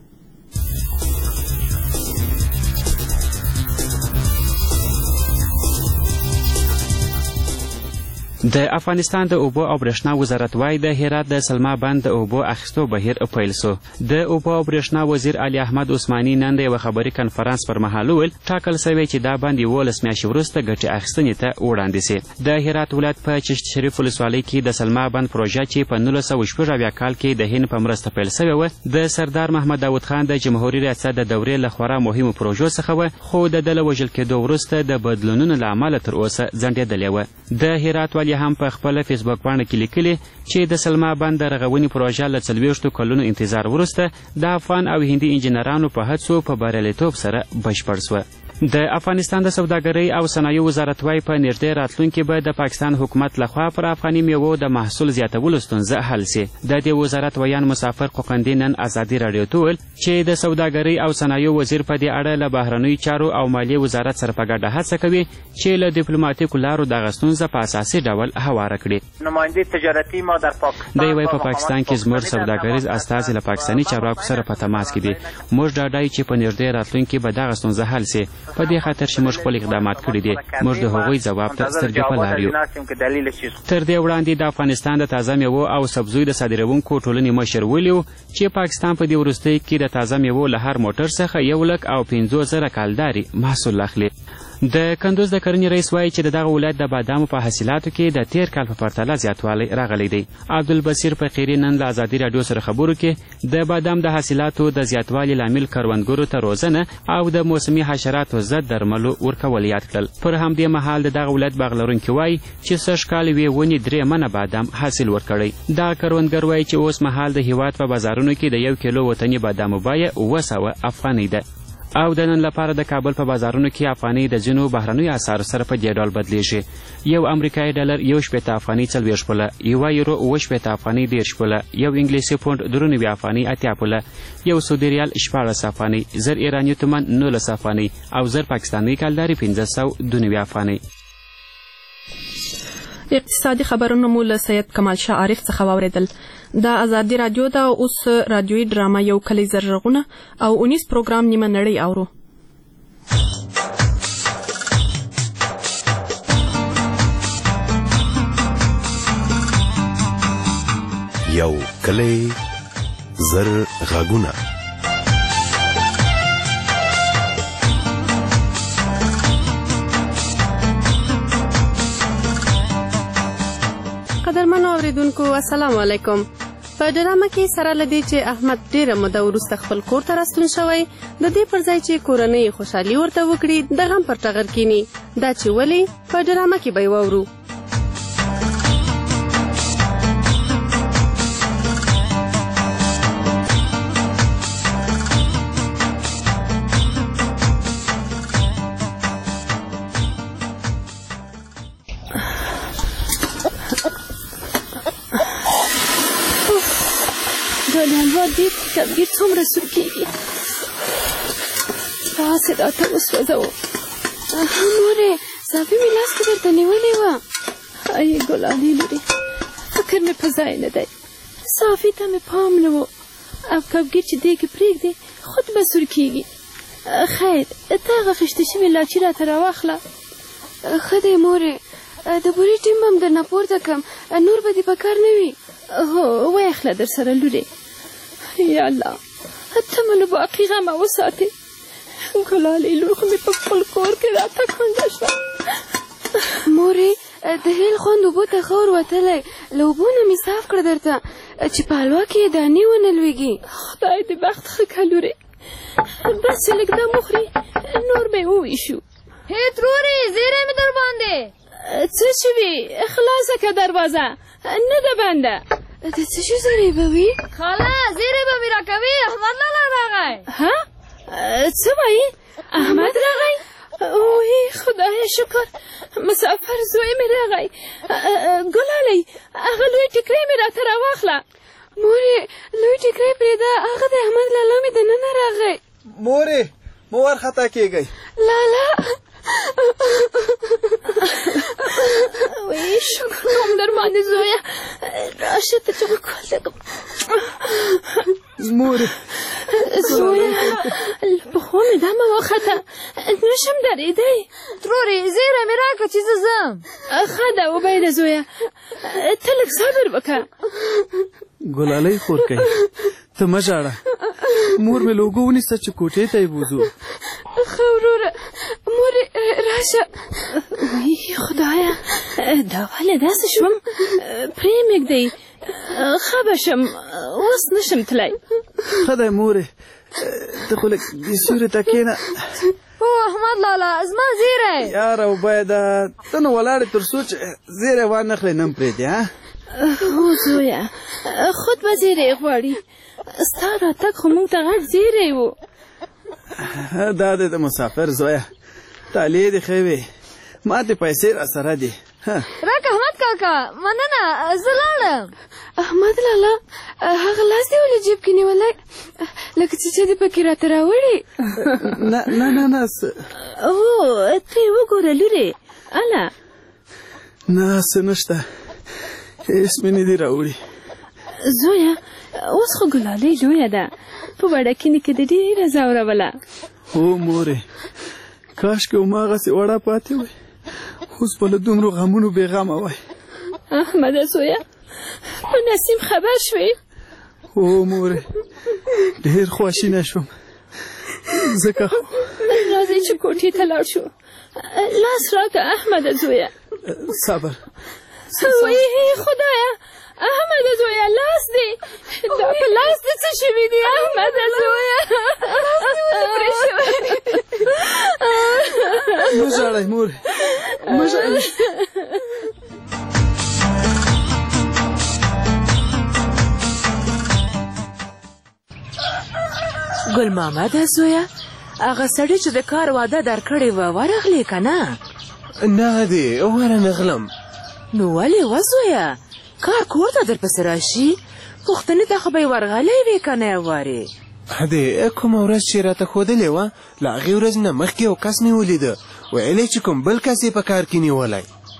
د افغانستان د اوبو او برېښنا وزارت وايي د هرات د سلما بند د اوبو اخیستو بهیر پیل سو. د اوبو او برېښنا وزیر علي احمد عثماني نن د یوه خبري کنفرانس پر مهال وویل ټاکل سوی چې دا بند 11 میاشتې وروسته ګټې اخیستنې ته وړاندې سي. د هرات ولایت په چشت شریف ولسوالۍ کې د سلما بند پروژه چې په 1980 کال کې د هند په مرسته پیل سوې وه د سردار محمد داود خان د جمهوریت ریاست د دورې له خورا مهمو پروژو څخه وه، خو د ده له وژل کېدو وروسته د بدلونونو له امله تر اوسه ځنډېدلې وه. د هرات والي هم په خپله فیسبوک پاڼه کې لیکلي چې د سلما بند د رغونې پروژه له 40 کلونو انتظار وروسته د افغان او هندي انجینرانو په هڅو په بریالیتوب سره بشپړ سوه. د افغانستان د سوداګرۍ او صنایعو وزارت وايي په نږدې راتلونکي به د پاکستان حکومت لخوا پر افغاني میوو د محصول زیاتولو ستونزه حل سي. د دې وزارت ویان مسافر قوقندي نن ازادي راډیو ته وویل چې د سوداګرۍ او صنایعو وزیر په دې اړه له بهرنیو چارو او مالیې وزارت سره په ګډه هڅه کوي چې له ډیپلوماتیکو لارو دغه ستونزه په اساسي ډول هواره کړي. نماینده تجارتي ما در پاکستان دی په پاکستان کې زموږ سوداګریز استازي له پاکستاني چارواکو سره په تماس کې دي. موږ ډاډه یو چې په نږدې راتلونکي به دغه ستونزه حل سي. په دې خاطر چې موږ خپل اقدامات کړي دي، موږ د هغوی ځواب ته سترګې په لار یو. تر دې وړاندې د افغانستان د تازه میوو او سبزیو د صادروونکو ټولنې مشر ویلي چې پاکستان په دې وروستیو کې د تازه میوو له هر موټر څخه 1,50,000 کالداري محصول اخلي. د کندوز د کرنې رئیس وایي چې دغه ولایت د بادامو په حاصلاتو کې د تیر کال په پرتله زیاتوالی راغلی دی. عبدالبصیر فقیري نن له ازادي راډیو سره خبرو کې د بادام د حاصلاتو د زیاتوالي لامل کروندګرو ته روزنه او د موسمي حشراتو ضد درملو ورکول یاد کړل. پر همدې مهال د دغه ولایت باغ لرونکي وایي چې سږ کال یوې ونې 3 منه بادام حاصل ورکړی. دا کروندګر وایي چې اوس مهال د هیواد په بازارونو کې د 1 کیلو وطني بادامو بیه 700 افغانۍ ده او د نن لپاره د کابل په بازارونو کې افغانۍ د ځینو بهرنیو اسعارو سره په دې ډول بدلیږي. 1 امریکایي ډالر 1.80 افغانۍ 40 پوله، 1 یورو 7.80 افغانۍ 10 پوله، 1 انګلیسي پونډ 93 افغانۍ 80 پوله، 1 سعودي ریال 14 افغانۍ، 1000 ایراني تومان 19 افغانۍ او 1000 پاکستاني کلداري 592 افغانۍ. اقتصادي خبرونه مو له سید کمال شاه عارف څخه واوریدل. د ازادي رادیو دا اوس رادیوي ډراما یو کلی زرغونه او 19 پروګرام نیمه نړۍ اورو. یو کلی زرغونه. قدرمنو اوریدونکو السلام علیکم. په ډرامه کې سره لدی چې احمد ډیره موده وروسته خپل کور ته راستون شوی، د دې پر ځای چې کورنۍ خوشحالي ورته وکړي د غم پر ټغر کینی. دا چې ولې په ډرامه کې به واورو. کبیر څومره سور کېږي. داسې راته وسوځوه. مورې صافي مې لاس کې درته نیولې وه. ای ګلالۍ لورې فکر مې په ځای نه دی. صافي ته مې پام نه و او کبګیر چې دی کې پرېږدې خود به سور کېږي. خیر ته هغه خیشته شوې لاچي راته راواخله. ښه دی مورې د بورې ټیم به م درنه پورته کړم، نور به دې په کار نه وي. هو ویاخله در سره لورې. یا الله ته مې له باقي غمه وساتې. ګلالۍ لور خو مې په خپل کور کې راته کونډه شوه. مورې د هیل خوند اوبو ته ښه ور وتلی، له اوبو نه مې صاف کړه درته چې په حلوا کې یې دانې ونه لوېږي. خدای دې بخت ښه کړه لورې. بس چې لږ دم وخوري نور به یې وویشو. هی ترورې زیری مې در باندې. څه شوي؟ خلاصه که دروازه نه ده بنده. د څه شي زیری به وي؟ خاله زیری به مې راکوي. احمد لالا راغی. ها څه وایي؟ احمد راغی؟ اوه خدای شکر مسافر زوی مې راغی. ګلالۍ هغه لوی ټیکری مې راته راواخله. مورې لوی ټیکری پرېږده، هغه د احمد لالا مې دننه راغی. مورې مو ورخطا کېږئ. لالا وی شکر کوم در باندې زویه. راشه ته چې وکول لږم. مورې زویه په خوا مې دمه وخته نشم درېدی. ترورې زیری مې راکړه چې زه ځم. ښه ده وبیده زویه ته لږ صبر وکړه. ګلالۍ خورکۍ ته مه ژاړه. مور مې له اوږو ونیسه چې کوټې ته یې بوځو. ښه وروره مورې راشه. وی خدایه دا ولې داسې شوم؟ پرې مږدئ ښه به شم، اوس نشم تلی. ښه دی مورې ته خو لږ دې سیوري ته کښېنه. هو احمد لالا زما زیری. یاره وبایده ته نو ولاړې تر څو چې زیری وانخلې نه م پرېږدې. هو زویه خود به زیری غواړي. ستا راتګ خو موږ ته غټ زیری و. دا دی د مسافر زویه طالع دې ښه وې، ما دې پیسې را سره دي. راکه احمد کاکا مننه زه لاړم. احمد لالا هغه لاس دې ولې جیب کې نیولی لکه چې دې پکې راته راوړي؟ نه نه نه هو ته یې وګوره لورې اله. نه څه نشته هېڅ مې نه دي راوړي. زویه اوس خو ګلالۍ لویه ده، په وړکینې کې دې ډېره ځوروله. هو مورې کاشکې هماغسې وړه پاتې وای، اوس به له دومرو غمونو بې غمه وای. احمده زویه په نسیم خبر شوې؟ هو مورې ډېر خواشینه شوم، ځکه راځئ چې کوټې ته لاړ شو. لاس راکه احمده زویه. صبر. وایي خدایه احمده زویه لاس دی. دا په لاس د څه شوي دي احمده زویه؟ مه ژاړئ مورې مه ژاړئ. ګل محمده زویه هغه سړي چې د کار وعده درکړې وه ورغلې که نه؟ نه دی ورنغلم. نو ولې وزویه کار کور ته درپسې راشي؟ پوښتنې ته خو به یې ورغلی وې که نه یوارې؟ هدې کومه ورځ چې راته ښودلې وه له هغې ورځ نه مخکې یو کس مې ولیده ویلی چې کوم بل کس یې په کار کې نیولی.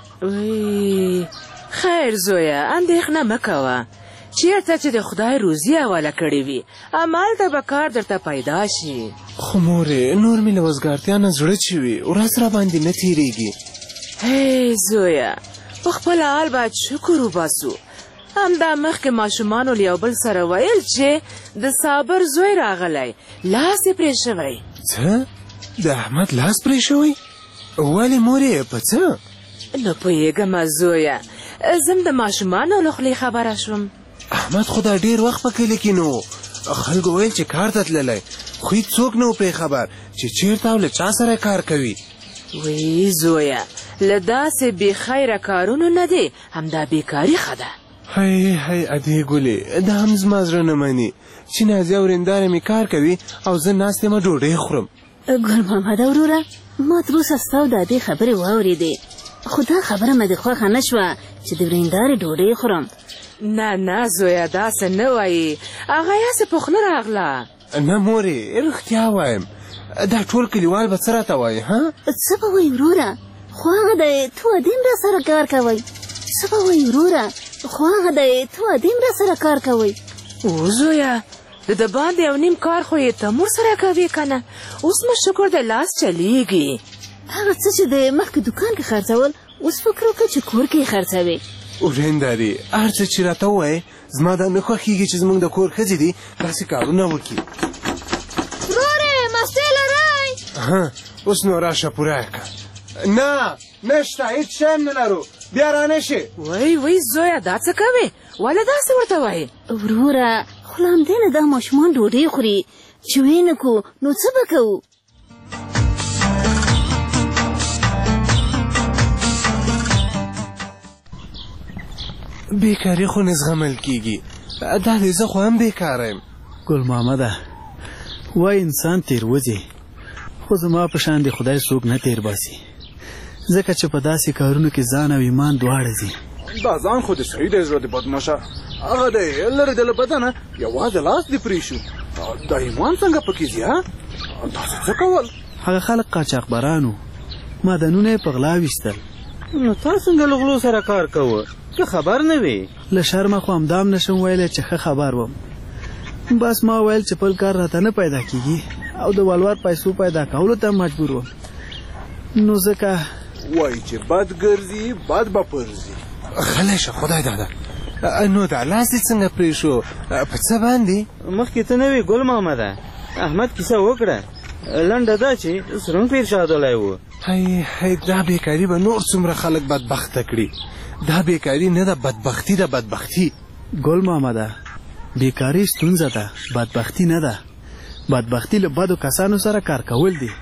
خیر زویه اندېښنه مه کوه. چېرته چې د خدای روزي حواله کړې وي همالته به کار درته پیدا شي. خو مورې نور مې له وزګارتیا نه زړه چې وي ورځ را باندې نه تېرېږي. هی زویه په خپل حال باید شکر وباسو. همدا مخکې ماشومانو له یو بل سره ویل چې د صابر زوی راغلی لاس یې پرې شوی. څه؟ د احمد لاس پرې شوی؟ ولې مورې په څه؟ نه پوهېږم زویه زم د ماشومانو له خولې خبره شوم. احمد خو دا ډېر وخت په کلي کې نو خلکو ویل چې کار ته تللی خو هېڅوک نه و پرې خبر چې چېرته او له چا سره کار کوي. وی زویه له داسې بې خیره کارونو نه دی همدا بېکاري ښه ده. هی ادې ګلې دا هم زما زړه نه مني چې نازیه ورېنداره مې کار کوي او زه ناست یم ډوډۍ خورم. ګل محمده وروره ما تر اوسه ستا او د ادې خبرې واورېدې خو دا خبره مې د خوښه نه شوه چې د ورېندارې ډوډۍ خورم. نه زویه داسې نه وایي هغه یاسې په خوله راغله. نه مورې رښتیا وایم دا ټول کلیوال به څه راته وایي ها؟ څه به وایي وروره خو هغه دی تو ادې را سره کار کوئ. څه به وایي وروره خو هغه دی تو ادې را سره کار کوئ. او زویه د باندې یو نیم کار خو یې ته مور سره کوي که نه؟ اوس مو شکر د لاس چلیږي. هغه څه چې د مخکې دوکان کې خرڅول اوس فکر وکړه چې کور کې یې خرڅوي. ورېندارې هر څه چې راته ووایې زما دا نه خوښېږي چې زموږ د کور ښځې دي داسې کارونه وکړي. ورورې مستې لرئ؟ اوس نو راشه پوره یې کړه. نه نشته هېڅ شی هم نه لرو بیا رانشې. وی زویه دا څه کوې ولې داسې ورته وایې؟ وروره خو له همدې نه دا ماشومان ډوډۍ خوري چې ویې نه کړو نو څه به کوو؟ بیکاري خو نه زغمل کېږي دا دی زه خو هم بیکاره یم. ګل محمده وای انسان تېروځي خو زما په شان د خدای څوک نه تېر باسي ځکه چې په داسې کارونو کې ځان او ایمان دواړه ځي. دا ځان خو د صحیح دی زړه د بدماشه هغه دی لرې د له بدنه یوازې لاس دې پرې شو دا ایمان څنګه پکې ځي داسې څه کول؟ هغه خلک قاچاقبران وو معدنونه یې په غلا ویستل. نو تا څنګه له غلو سره کار کوه که خبر نه وي؟ له شرمه خو همدام نشم ویلی چې ښه خبر وم بس ما ویل چې بل کار راته نه پیدا کېږي او د ولور پیسو پیدا کولو ته مجبور وم نو ځکه وایي چې بد ګرځي بد به پرځي. غلی شه خدای داده نو دا لاس دې څنګه پرې شو په څه باندې؟ مخکې ته نه وي ګل محمده احمد کیسه وکړه لنډه دا چې سرون پیر شادولی و. هی دا بیکاري به نور څومره خلک بدبخته کړي. دا بیکاري نه ده بدبختي ده بدبختي. ګل محمده بیکاري ستونزه ده بدبختي نه ده. بدبختي له بدو کسانو سره کار کول دي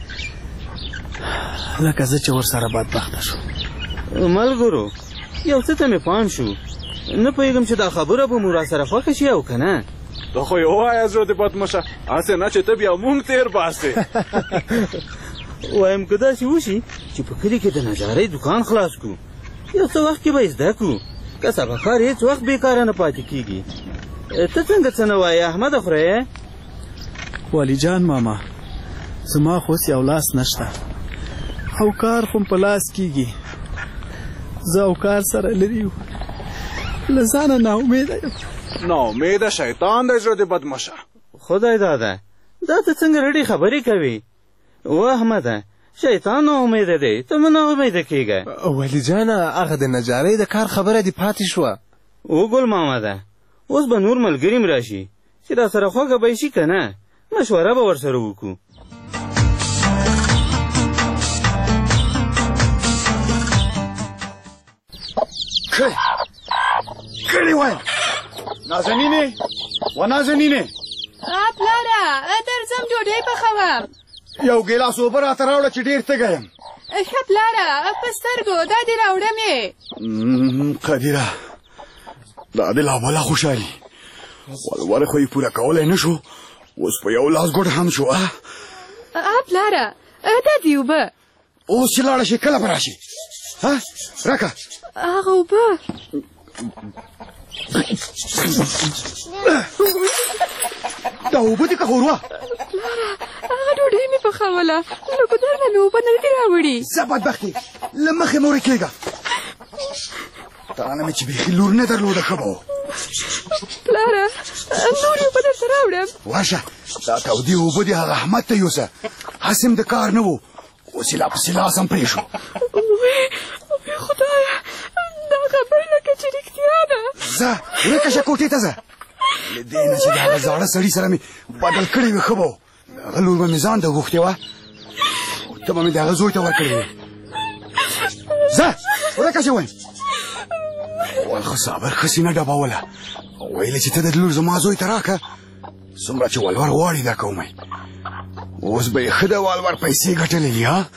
لکه زه چې ورسره بدبخته شو. ملګرو یو څه ته مې پام شو نه پوهېږم چې دا خبره به مو راسره خوښه شي او که نه. ته خو یې ووایه زړه د بدمشه هسې نه چې ته بیا مونږ تېر باسې. وایم که داسې وشي چې په کلي کې د نجارۍ دکان خلاص کړو یو څه وخت کې به یې زده کړو که سبقار هېڅ وخت بېکاره نه پاتې کېږي. ته څنګه څه نه وایې احمده خورې؟ والی جان ماما زما خو اوس یو لاس نشته او کار خو په لاس کېږي زه او کار سره لري یو له ځانه ناامیده یم. ناامیده شیطان دی زړه د بدمشه. خدای داده دا ته څنګه رډې خبرې کوي؟ و احمده شیطان ناامیده دی ته مه ناامیده کېږه. ولی جانه هغه د نجارۍ د کار خبره دې پاتې شوه. وګل محمده اوس به نور ملګري م راشي چې را سره خوږه به یې شي که نه مشوره به ورسره وکړو. کړی وایم نازنینې و نازنینې پلاره درځم ډوډۍ پخوم یو ګیلاس اوبه راته راوړه چې ډېر تږی یم ښه پلاره په سترګو دا دې راوړمې قدیره دا دې لا بلا خوشحالي ولور خو یې پوره کولی نه شو اوس په یو لاس ګوډ هم شو پلاره دا دې اوبه اوس چې لاړه شي کله به راشي راکه هغه اوبه دا اوبه دې که ښوروا پلاره هغه ډوډۍ مې پخوله له ګودر نه مې اوبه نه دي راوړي زه بدبختې له مخې مورې کېږه ترانه مې چې بیخي لور نه درلوده ښه به و پلاره نورې اوبه درته راوړم ورشه دا تودې اوبه دې هغه احمد ته یوسه هسې هم د کار نه و اوس یې لا پسې لاس هم پرې شو خدایه دا خبر لکه چې رښتیا ده ځه ورکه شه کوټې ته ځه له دې نه چې د هغه زاړه سړي سره مې بدل کړی وي ښه به و د هغه لور به مې ځان ته غوښتې وه ته به مې د هغه زوی ته ورکړې وې ځه ورکه شه وایم ول خو صابر ښه سینه ډبوله ویلې چې ته د لور زما زوی ته راکه څومره چې ولور غواړي دا کومی اوس به یې ښه د ولور پیسې ګټلې وي ها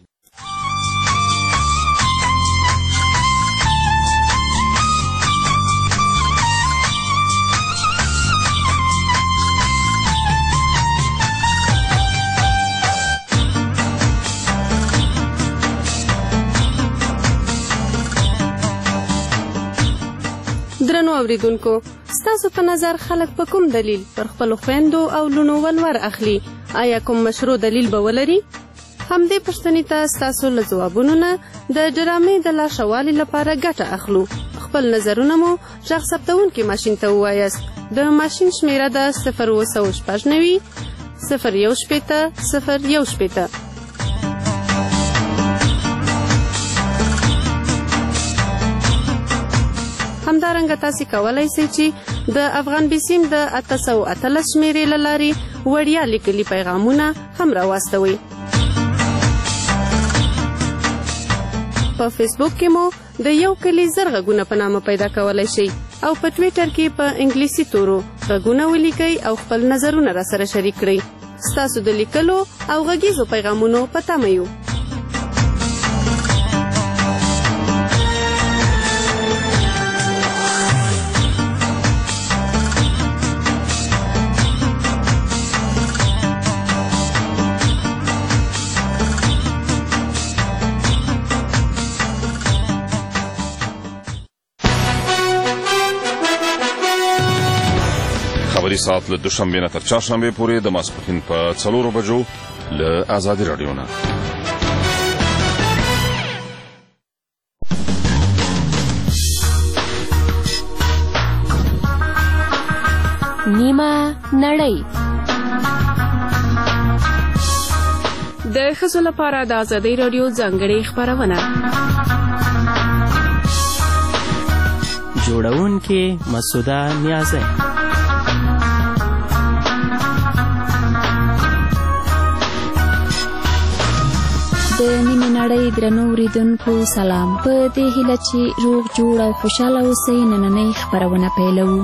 درنو اوریدونکو ستاسو په نظر خلک په کوم دلیل پر خپلو خویندو او لونو ولور اخلي آیا کوم مشروع دلیل به ولري همدې پوښتنې ته ستاسو له ځوابونو نه د ډرامې د لاشوالي لپاره ګټه اخلو خپل نظرونه مو غږ ثبتونکي ماشین ته ووایاست د ماشین شمیره ده 0796 016 همدارنګه تاسو کولای شئ چې د افغان بیسیم د 813 شمیرې له لارې وړیا لیکلي پیغامونه هم راواستوئ په فیسبوک کې مو د یو کلی زر غږونه په نامه پیدا کولای شئ او په ټویټر کې په انګلیسي تورو غږونه ولیکئ او خپل نظرونه راسره شریک کړئ ستاسو د لیکلو او غږیزو پیغامونو په تمه یو ساعت له دوشنبې نه تر چهارشنبې پورې د ماسپښین په 4 بجو له آزادي راډیو نه نیمه نړۍ د ښځو لپاره د آزادي راډیو ځانګړې خپرونه جوړونکې مسعوده نیازی د نیمه نړۍ درنو اوریدونکو سلام په دې هیله چې روغ جوړ او خوشاله اوسئ نننۍ خپرونه پیلوو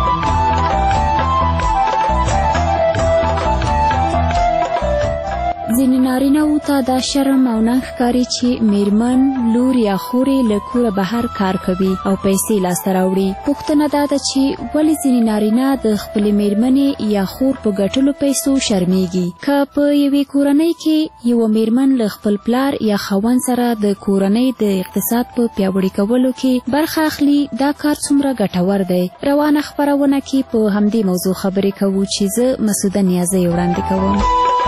ځینې نارینه‌وو ته دا شرم او ننګ ښکاري چې میرمن لور یا خورې له کوره بهر کار کوي او پیسې لاسته راوړي پوښتنه دا ده چې ولې ځینې نارینه د خپلې میرمنې یا خور په ګټلو پیسو شرمیږي که په یوې کورنۍ کې یوه میرمن له خپل پلار یا خاوند سره د کورنۍ د اقتصاد په پیاوړي کولو کې برخه اخلي دا کار څومره ګټور دی روانه خپرونه کې په همدې موضوع خبرې کوو چې زه مسعوده نیازی وړاندې کوم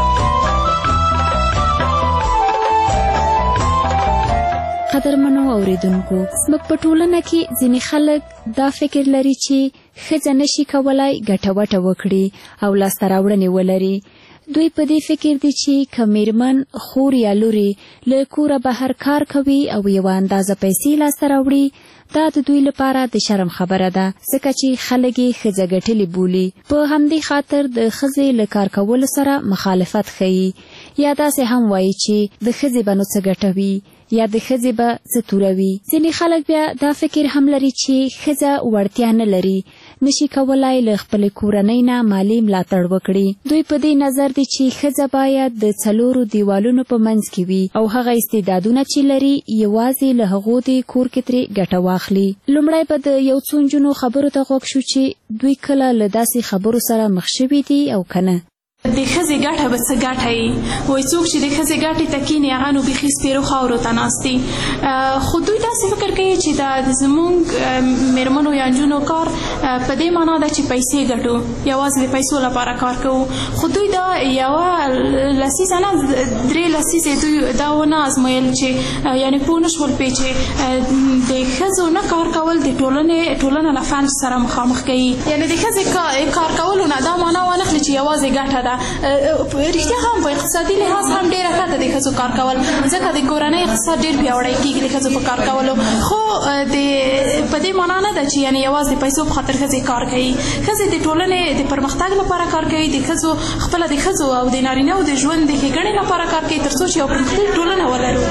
قدرمنو اوریدونکو زموږ په ټولنه کې ځینې خلک دا فکر لري چې ښځه نشي کولای ګټه وټه وکړي او لاسته راوړنې ولري دوی په دې فکر دي چې که میرمن خور یا لورې له کوره بهر کار کوي او یوه اندازه پیسې لاسته راوړي دا د دوی لپاره د شرم خبره ده ځکه چې خلک یې ښځه ګټلې بولي په همدې خاطر د ښځې له کار کولو سره مخالفت ښیي یا داسې هم وایي چې د ښځې به نو څه ګټه وي یا د ښځې به څه توروي. ځینې خلک بیا دا فکر هم لري چې ښځه وړتیا نه لري، نشي کولای له خپلې کورنۍ نه مالي ملاتړ وکړي. دوی په دې نظر دي چې ښځه باید د 4 دیوالونو په منځ کې وي او هغه استعدادونه چې لري یوازې له هغو د کور کې ترې ګټه واخلي. لومړی به د یو څو نجونو خبرو ته غوږ شو چې دوی کله له داسې خبرو سره مخ شوي دي او که نه. د ښځې ګټه به څه ګټه یي؟ وایي څوک چې د ښځې ګټې ته کښېني هغه نو بیخي سپېرو خاورو ته ناست دي. خو دوی داسې فکر کوي چې دا زموږ مېرمنو یا نجونو کار په دې معنا ده چې پیسې ګټو، یوازې د پیسو لپاره کار کوو. خو دوی دا یوه لسیزه نه 3 لسیزې دوی دا ونه ازمویل چې یعنې پوه نه شول پرې چې د ښځو نه کار کول د ټولنه له فنج سره مخامخ کوي. یعنې د ښځې کار کولو نه دا معنا وانخلي چې یوازې ګټه ده. رښتیا هم په اقتصادي لحاظ هم ډېره ښه ده د ښځو کار کول، ځکه د کورنۍ اقتصاد ډېر پیاوړی کېږي د ښځو په کار کولو. خو په دې معنا نه ده چې یعنې یوازې د پیسو په خاطر ښځې کار کوي. ښځې د ټولنې د پرمختګ لپاره کار کوي، د ښځو خپله د ښځو او د نارینه‌و د ژوند د ښېګڼې لپاره کار کوي تر څو چې یوه پرمختللې ټولنه ولرو.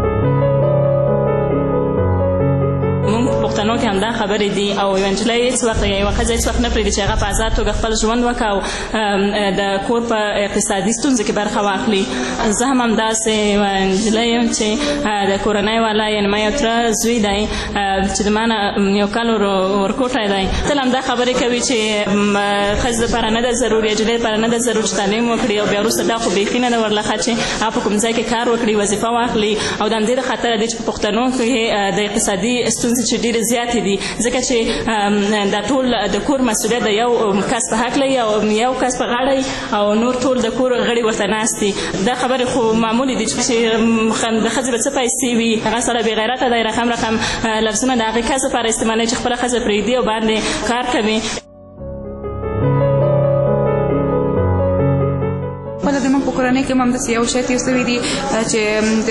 مونږ پښتنو کې همدا خبرې دي او یوه نجلۍ هېڅ وخت یوه ښځه هېڅ وخت نه پرېږدي چې هغه په ازاد توګه خپل ژوند وکړي او د کور په اقتصادي ستونزو کې برخه واخلي. زه هم همداسې یوه نجلۍ یم چې د کورنۍ والا یعنې ما یو تره زوی دی چې د ما نه یو کال ورکوټی دی، تل همدا خبرې کوي چې ښځې دپاره نه ده ضروري، نجلۍ دپاره نه ده ضروري چې تعلیم وکړي او بیا وروسته دا خو بیخي نه ده ورلخه چې هغه په کوم ځای کې کار وکړي، وظیفه واخلي. او د همدې د خاطره دی چې په پښتنو کې د اقتصادي ستونزې چې ډېرې زیاتې دي، ځکه چې دا ټول د کور مسؤلیت د یو کس په حق لري او یو کس په غاړه او نور ټول د کور غړي ورته ناست دي. دا خبرې خو معمولي دي چې د ښځې به څه پیسې وي، هغه سره بې غیرته دی، رقم لفظونه د هغې کس لپاره استعمالوي چې خپله ښځه پرېږدي او باندې کار کوي. خپله زموږ په کورنۍ کې هم همداسې یو شی تېر شوي دي چې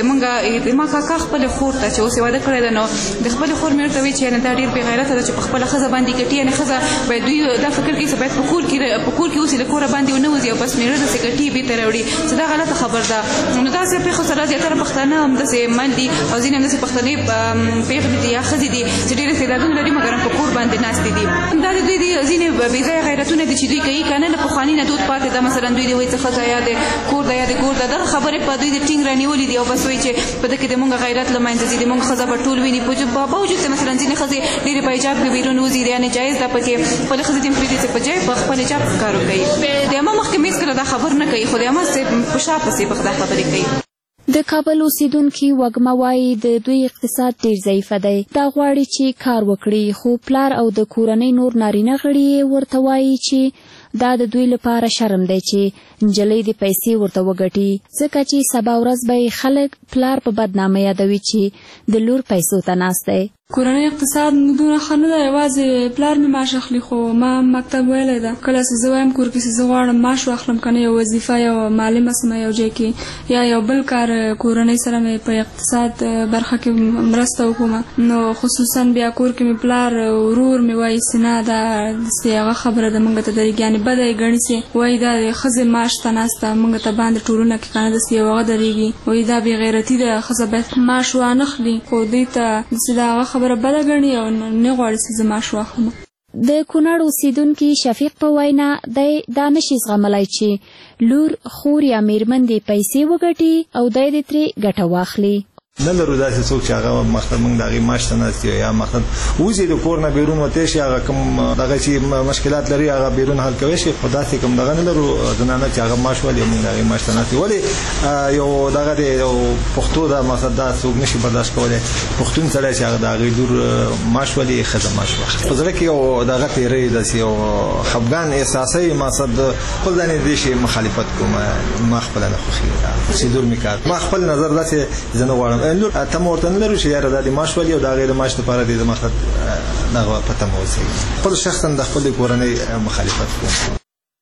زما کاکا خپلې خور ته چې اوس یې واده کړی ده نو د خپلې خور مې ورته وایي چې یعنې دا ډېر بې غیرته ده چې په خپله ښځه باندې ګټي، یعنې ښځه باید دوی دا فکر کوي چې باید په کور کې اوسي، له کوره باندې ونه وځي او بس مېړه داسې ګټي بېرته راوړي، چې دا غلطه خبر ده. نو داسې پېښو سره زیاتره پښتانه همداسې مل دي او ځینې همداسې پښتنې پېغلې دي یا ښځې دي چې ډېر استعدادونه لري مګر هم په کور باندې ناستې دي. دا د دوی ځینې بې ځایه غیرتونه دي چې دوی کوي که نه له پخواني نه دود پاتې ده. مثلا دوی دي وایي څه ښځه یا د کور ده یا د کور ده، دغه خبرې په دوی د ټینګ رانیولې دي او بس وایي چې په ده کې د مونږ غیرت له منځه ځي، د مونږ ښځه به ټول ویني باوجود چې مثلا ځینې ښځې ډېرې په حجاب کې بیرون وځي، یعنې جایز ده پکې خپلې ښځې دې پرېږدي چې په جای په خپل حجاب کار وکوي. د عامه مخکې مې هېڅکله دا خبر نه کوي، خو د عامه په شا پسې به دا خبرې کوي. د کابل اوسیدونکي وږمه وایي د دوی اقتصاد ډېر ضعیفه دی، دا غواړي چې کار وکړي، خو پلار او د کورنۍ نور نارینه غړي ورته وایي چې دا د دوی لپاره شرم دی چې نجلۍ د پیسې ورته وګټي، ځکه چې سبا ورځ به خلک پلار په بدنامه یادوي چې د لور پیسو ته ناست دی. کورنۍ اقتصاد دونه ښه نه ده، یوازې پلار مې معاش اخلي، خو ما مکتب ویلی ده کله چې زه وایم کور کې چې زه غواړم معاش واخلم که نه یو وظیفه یو معلمه سمه یو ځای کې یا یو بل کار کورنۍ سره مې په اقتصاد برخه کې مرسته وکړم، نو خصوصا بیا کور کې مې پلار ورور مې وایي چې نه دا داسې هغه خبره ده موږ ته درېږي، یعنې بده یې ګڼي چې وایي دا د ښځې معاش ته ناسته موږ ته باندې ټولنه کې که نه داسې یو هغه درېږي، وایي دا بې غیرتي ده، ښځه باید معاش وانخلي، خو دوی ته داسې د هغه خبره بده ګڼي او نه غواړي چې زه معاش واخلم. د کونړ اوسیدونکي شفیق په وینا دی دا نشي زغملی چې لور خور یا میرمن دې پیسې وګټي او دی دې ترې ګټه واخلي. نه لرو داسې څوک چې هغه مقصد موږ د هغې معاش ته ناست یو یا مقصد وځي د کور نه بیرون وتی شي، هغه کوم دغه چې مشکلات لري هغه بیرون حل کوی شي، خو داسې کوم دغه نه لرو زنانه چې هغه معاش ولي موږ د هغې معاش ته ناست یو. ولې یو دغه دی یو پښتو ده مقصد دا څوک نشي برداشت کولی پښتون سړی چې هغه د هغې لور معاش ولي ښځه معاش واخلي. په زړه کې یو دغه تېری داسې یو خفګان احساسوي، مقصد خپل ځان یې دې شي مخالفت کوم، ما خپله نه خوښېږي چې لور مې کار، ما خپل نظر داسې زه نه غواړم لور ته مورته نه لرو چې یاره دا د معاش ولي او د هغې د معاش دپاره دې د مقصد دغه په تمه اوسئ، خپل شخصا د خپلې کورنۍ مخالفت کوم.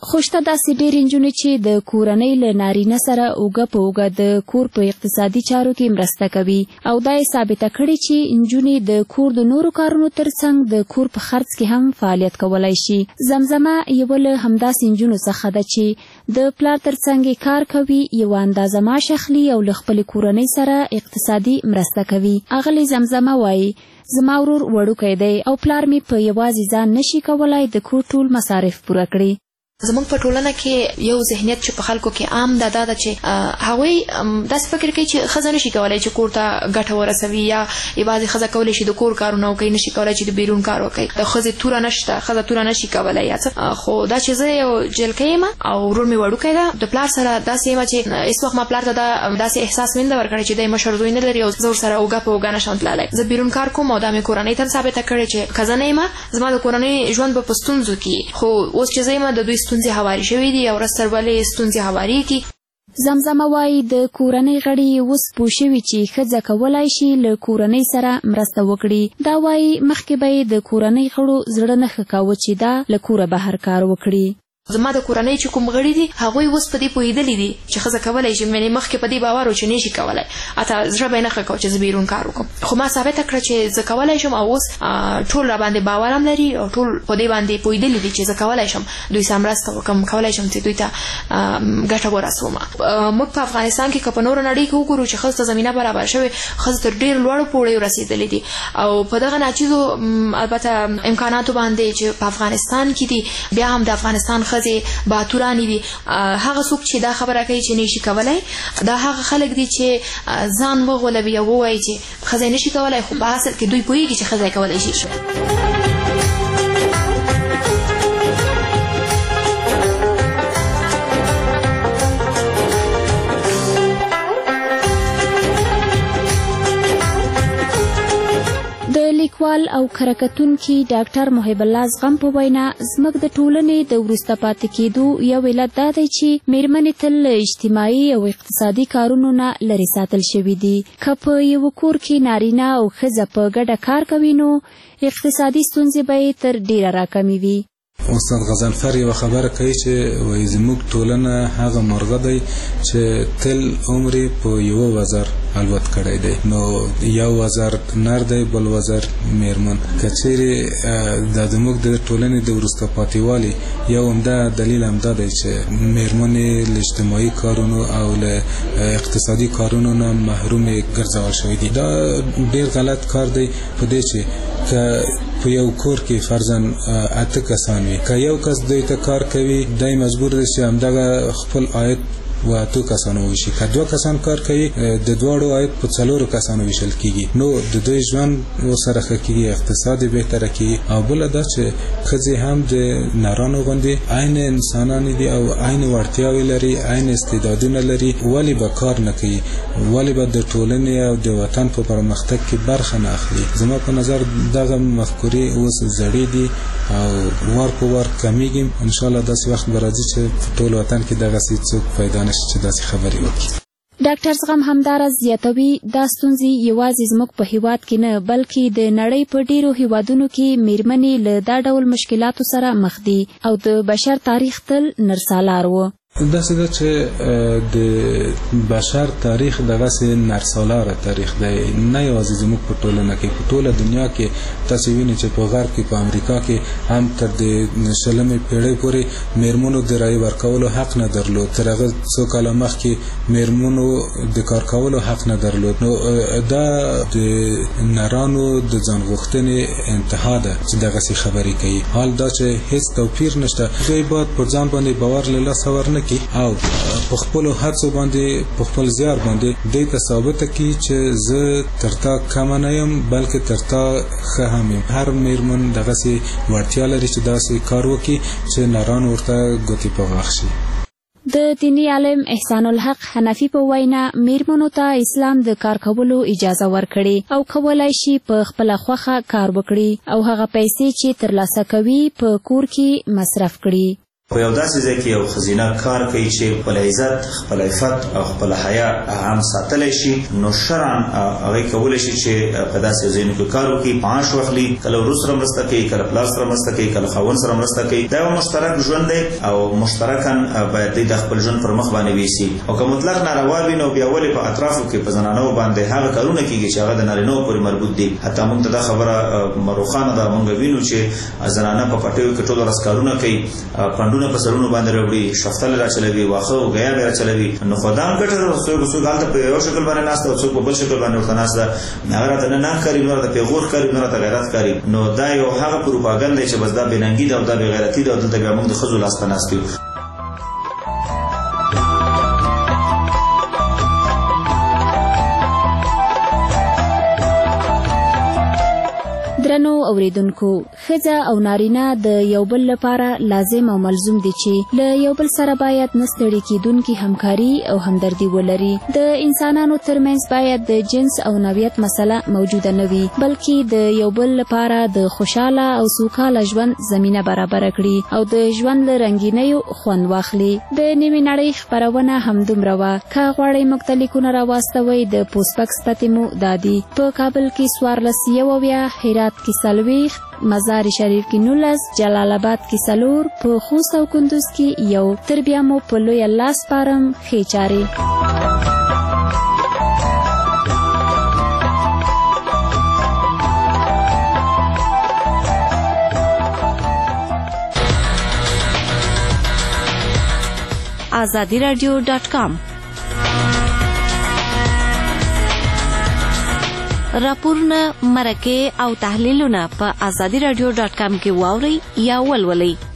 خو شته داسې ډېرې نجونې چې د کورنۍ له نارینه سره اوږه په اوږه د کور په اقتصادي چارو کې مرسته کوي او دا یې ثابته کړې چې نجونې د کور د نورو کارونو ترڅنګ د کور په خرڅ کې هم فعالیت کولی شي. زمزمه یوه له همداسې نجونو څخه ده چې د پلار ترڅنګ یې کار کوي، یوه اندازه معاش اخلي او له خپلې کورنۍ سره اقتصادي مرسته کوي. اغلې زمزمه وایي زما ورور وړوکی دی او پلار مې په یوازې ځان نشي کولی د کور ټول مصارف پوره کړي. زموږ په ټولنه کې یو ذهنیت چې په خلکو کې عام ده چې هغوی داسې فکر کوي چې ښځه نشي کولی چې کور ته ګټه ورسوي یا یوازې ښځه کولی شي د کور کارونه وکړي، نشي کولی چې د بیرون کار وکړي، د ښځې توره نشته، ښځه توره نشي کولی یا څه. خو دا چې زه یو جلکۍ یم او ورور مې وړوکی ده، د پلار سره داسې یم چې هېڅ وخت ما پلار ته داسې احساس مې نه ده ورکړی چې دی مشر زوی نه لري او زه ورسره اوږه په اوږه نشم تللی. زه بیرون کار کوم او دا مې کورنۍ ته ثابته کړې چې که زه نه یم زما د کورنۍ ژوند به په ستونزو کې، خو اوس چې زه یم د دوی ستونزې هوارې شوي دي او ورځ تر بلې ستونزې هوارېږي. زمزمه وایي د کورنۍ غړي اوس پوه شوي چې ښځه کولی شي له کورنۍ سره مرسته وکړي. دا وایي مخکې به یې د کورنۍ غړو زړه نه ښه کاوه چې دا له کوره بهر کار وکړي. زما د کورنۍ چې کوم غړي دي هغوی اوس په دې پوهېدلي دي چې ښځه کولی شي، یعنې مخکې په دې باور و چې نشي کولی، حتی زړه به یې نه ښه کوه چې زه بیرون کار وکړم. خو ما ثابته کړه چې زه کولی شم او اوس ټول را باندې باور هم لري او ټول په دې باندې پوهېدلي دي چې زه کولی شم دوی سره مرسته وکړم، کولی شم چې دوی ته ګټه ورسوم. موږ په افغانستان کې که په نوره نړۍ کې وګورو چې ښځو ته زمینه برابر شوې، ښځو تر ډېر لوړو پوړیو رسېدلي دي او په دغه ناچیزو البته امکاناتو باندې چې په افغانستان کې دي بیا هم د افغانستان ښځې تورانی دي. هغه څوک چې دا خبره کوي چې نشي کولای، دا هغه خلک دي چې ځان وغولوي او ووایي چې ښځه نشي کولای، خو په اصل کې دوی پوهېږي چې ښځه کولی شي. لیکوال او کرکټونکي ډاکټر محب الله زغم په وینا زموږ د ټولنې د وروسته پاتې کېدو یو علت دا دی چې میرمنې تل له اجتماعي او اقتصادي کارونو نه لرې ساتل شوي دي. که په یوه کور کې نارینه او ښځه په ګډه کار کوي نو اقتصادي ستونزې به یې تر ډېره راکمې وي. استاد غضنفر یوه خبره کوي چې وایي زموږ ټولنه هغه مرغه دی چې تل عمر په یوه وزر الوت کړی دی، نو یو وزر نر دی بل وزر میرمن. که چیرې دا زموږ د ټولنې د وروسته پاتېوالي یو عمده دلیل همدا دی چې میرمنې له اجتماعي کارونو او له اقتصادي کارونو نه محرومې ګرځول شوي دي. دا ډېر غلط کار دی په دې چې که په یو کور کې فرضاً 8 کسان وي، که یو کس دوی ته کار کوي دی مجبور دی چې همدغه خپل عاید و 2 کسانو ویشي. که 2 کسان کار کوي د دواړو عاید په 4 کسانو ویشل کیږي، نو د دوی ژوند ورسره ښه کیږي، اقتصاد یې بهتره کیږي. او بله دا چې ښځې هم د نرانو غوندې عین انسانان دي او عین وړتیاوې لري، عین استعدادونه لري، ولې به کار نه کوي، ولې به د ټولنې او د وطن په پرمختګ کې برخه نه اخلي. زما په نظر دغه مفکورې اوس زړې دي او وار په وار کمیږي. انشاءالله داسې وخت به راځي چې په ټول وطن کې دغسې څوک پیدا نشي چې داسې خبرې وکړي. ډاکټر زغم همداراز زیاتوي دا ستونزې یوازې زموږ په هیواد کې نه بلکې د نړۍ په ډیرو هیوادونو کې میرمنې له دا ډول مشکلاتو سره مخ دي او د بشر تاریخ تل نرسالار و. داسې ده چې د بشر تاریخ دغسې نرسالاره تاریخ دی، نه یوازې زموږ په ټولنه کې، په ټوله دنیا کې تاسې وینئ چې په غرب کې په امریکا کې هم تر د 20مې پیړۍ پورې میرمنو د رایې ورکولو حق نه درلود، تر هغه څو کاله مخکې میرمنو د کار کولو حق نه درلود. نو دا د نرانو د ځان غوښتنې انتها ده چې دغسې خبرې کوي. حال دا چې هیڅ توپیر نشته، دوی باید پر ځان باندې باور له لاسه ورنه او په خپل هڅو باندې په خپل زیار باندې دې ته ثابته کی چې زه ترتا کم نه یم بلکې ترتا ښه هم یم. هر میرمن دغسې وړتیا لري چې داسې کار وکړي چې نران ورته ګوتې په غاښ شي. د دینی عالم احسان الحق حنفي په وینا میرمنو ته اسلام د کار کولو اجازه ورکړي او کولای شي په خپل خوخه کار وکړي او هغه پیسې چې ترلاسه کوي په کور کې مصرف کړي. په یو داسې ځای کې یو ښځینه کار کوي چې خپل عزت خپل عفت او خپل حیا هم ساتلی شي نو شرعا هغې کولی شي چې په داسې ځایونو کې کار وکړي معاش واخلي کله ورور سره مرسته کوي کله پلار سره مرسته کوي کله خاوند سره مرسته کوي دا یو مشترک ژوند دی او مشترکا باید دوی د خپل ژوند پر مخ باندې ویسي او که مطلق ناروا وي نو بیا ولې په اطرافو کې په زنانو باندې هغه کارونه کېږي چې هغه د نارینهو پورې مربوط دي حتی موږ ته دا خبره روښانه ده موږ وینو چې زنانه په پټیو کې ټول ورځ کارونه کوي پنډونه په سرونو باندې راوړي شفتل را چلوي واښه او ګیا به را چلوي نو خو دا هم ګټه ده څوک هلته په یو شکل باندې ناسته او څوک په بل شکل باندې ورته ناسته هغه راته نه نام ښکاري نو راته پیغور ښکاري نو راته غیرت ښکاري نو دا یو هغه پروپاګند دی چې بس دا بېننګي ده او دا بېغیرتي ده او دلته بیا موږ د ښځو لاس ته ناست یو. درنو اوریدونکو ښځه او نارینه د یو بل لپاره لازم او ملزوم دي چې له یو بل سره باید نه ستړي کېدونکي همکاري او همدردي ولري. د انسانانو ترمنځ باید د جنس او نوعیت مسله موجوده نه وي بلکې د یو بل لپاره د خوشاله او سوکاله ژوند زمینه برابره کړي او د ژوند له رنګینیو خوند واخلي. د نوې نړۍ خپرونه همدومره وه. که غواړئ موږ ته لیکونه راواستوئ د پوسټ بکس پتې مو دا دي: په کابل کې 1401، هرات کې 40، مزار شریف کې 19، جلال آباد کې 4، په خوست او کندوز کې 1. تر بیا مو په لوی الله سپارم. ښې چارې. azadiradio.com راپورونه، مرکې او تحلیلونه په azadiradio.com کې واورئ یا ولولئ.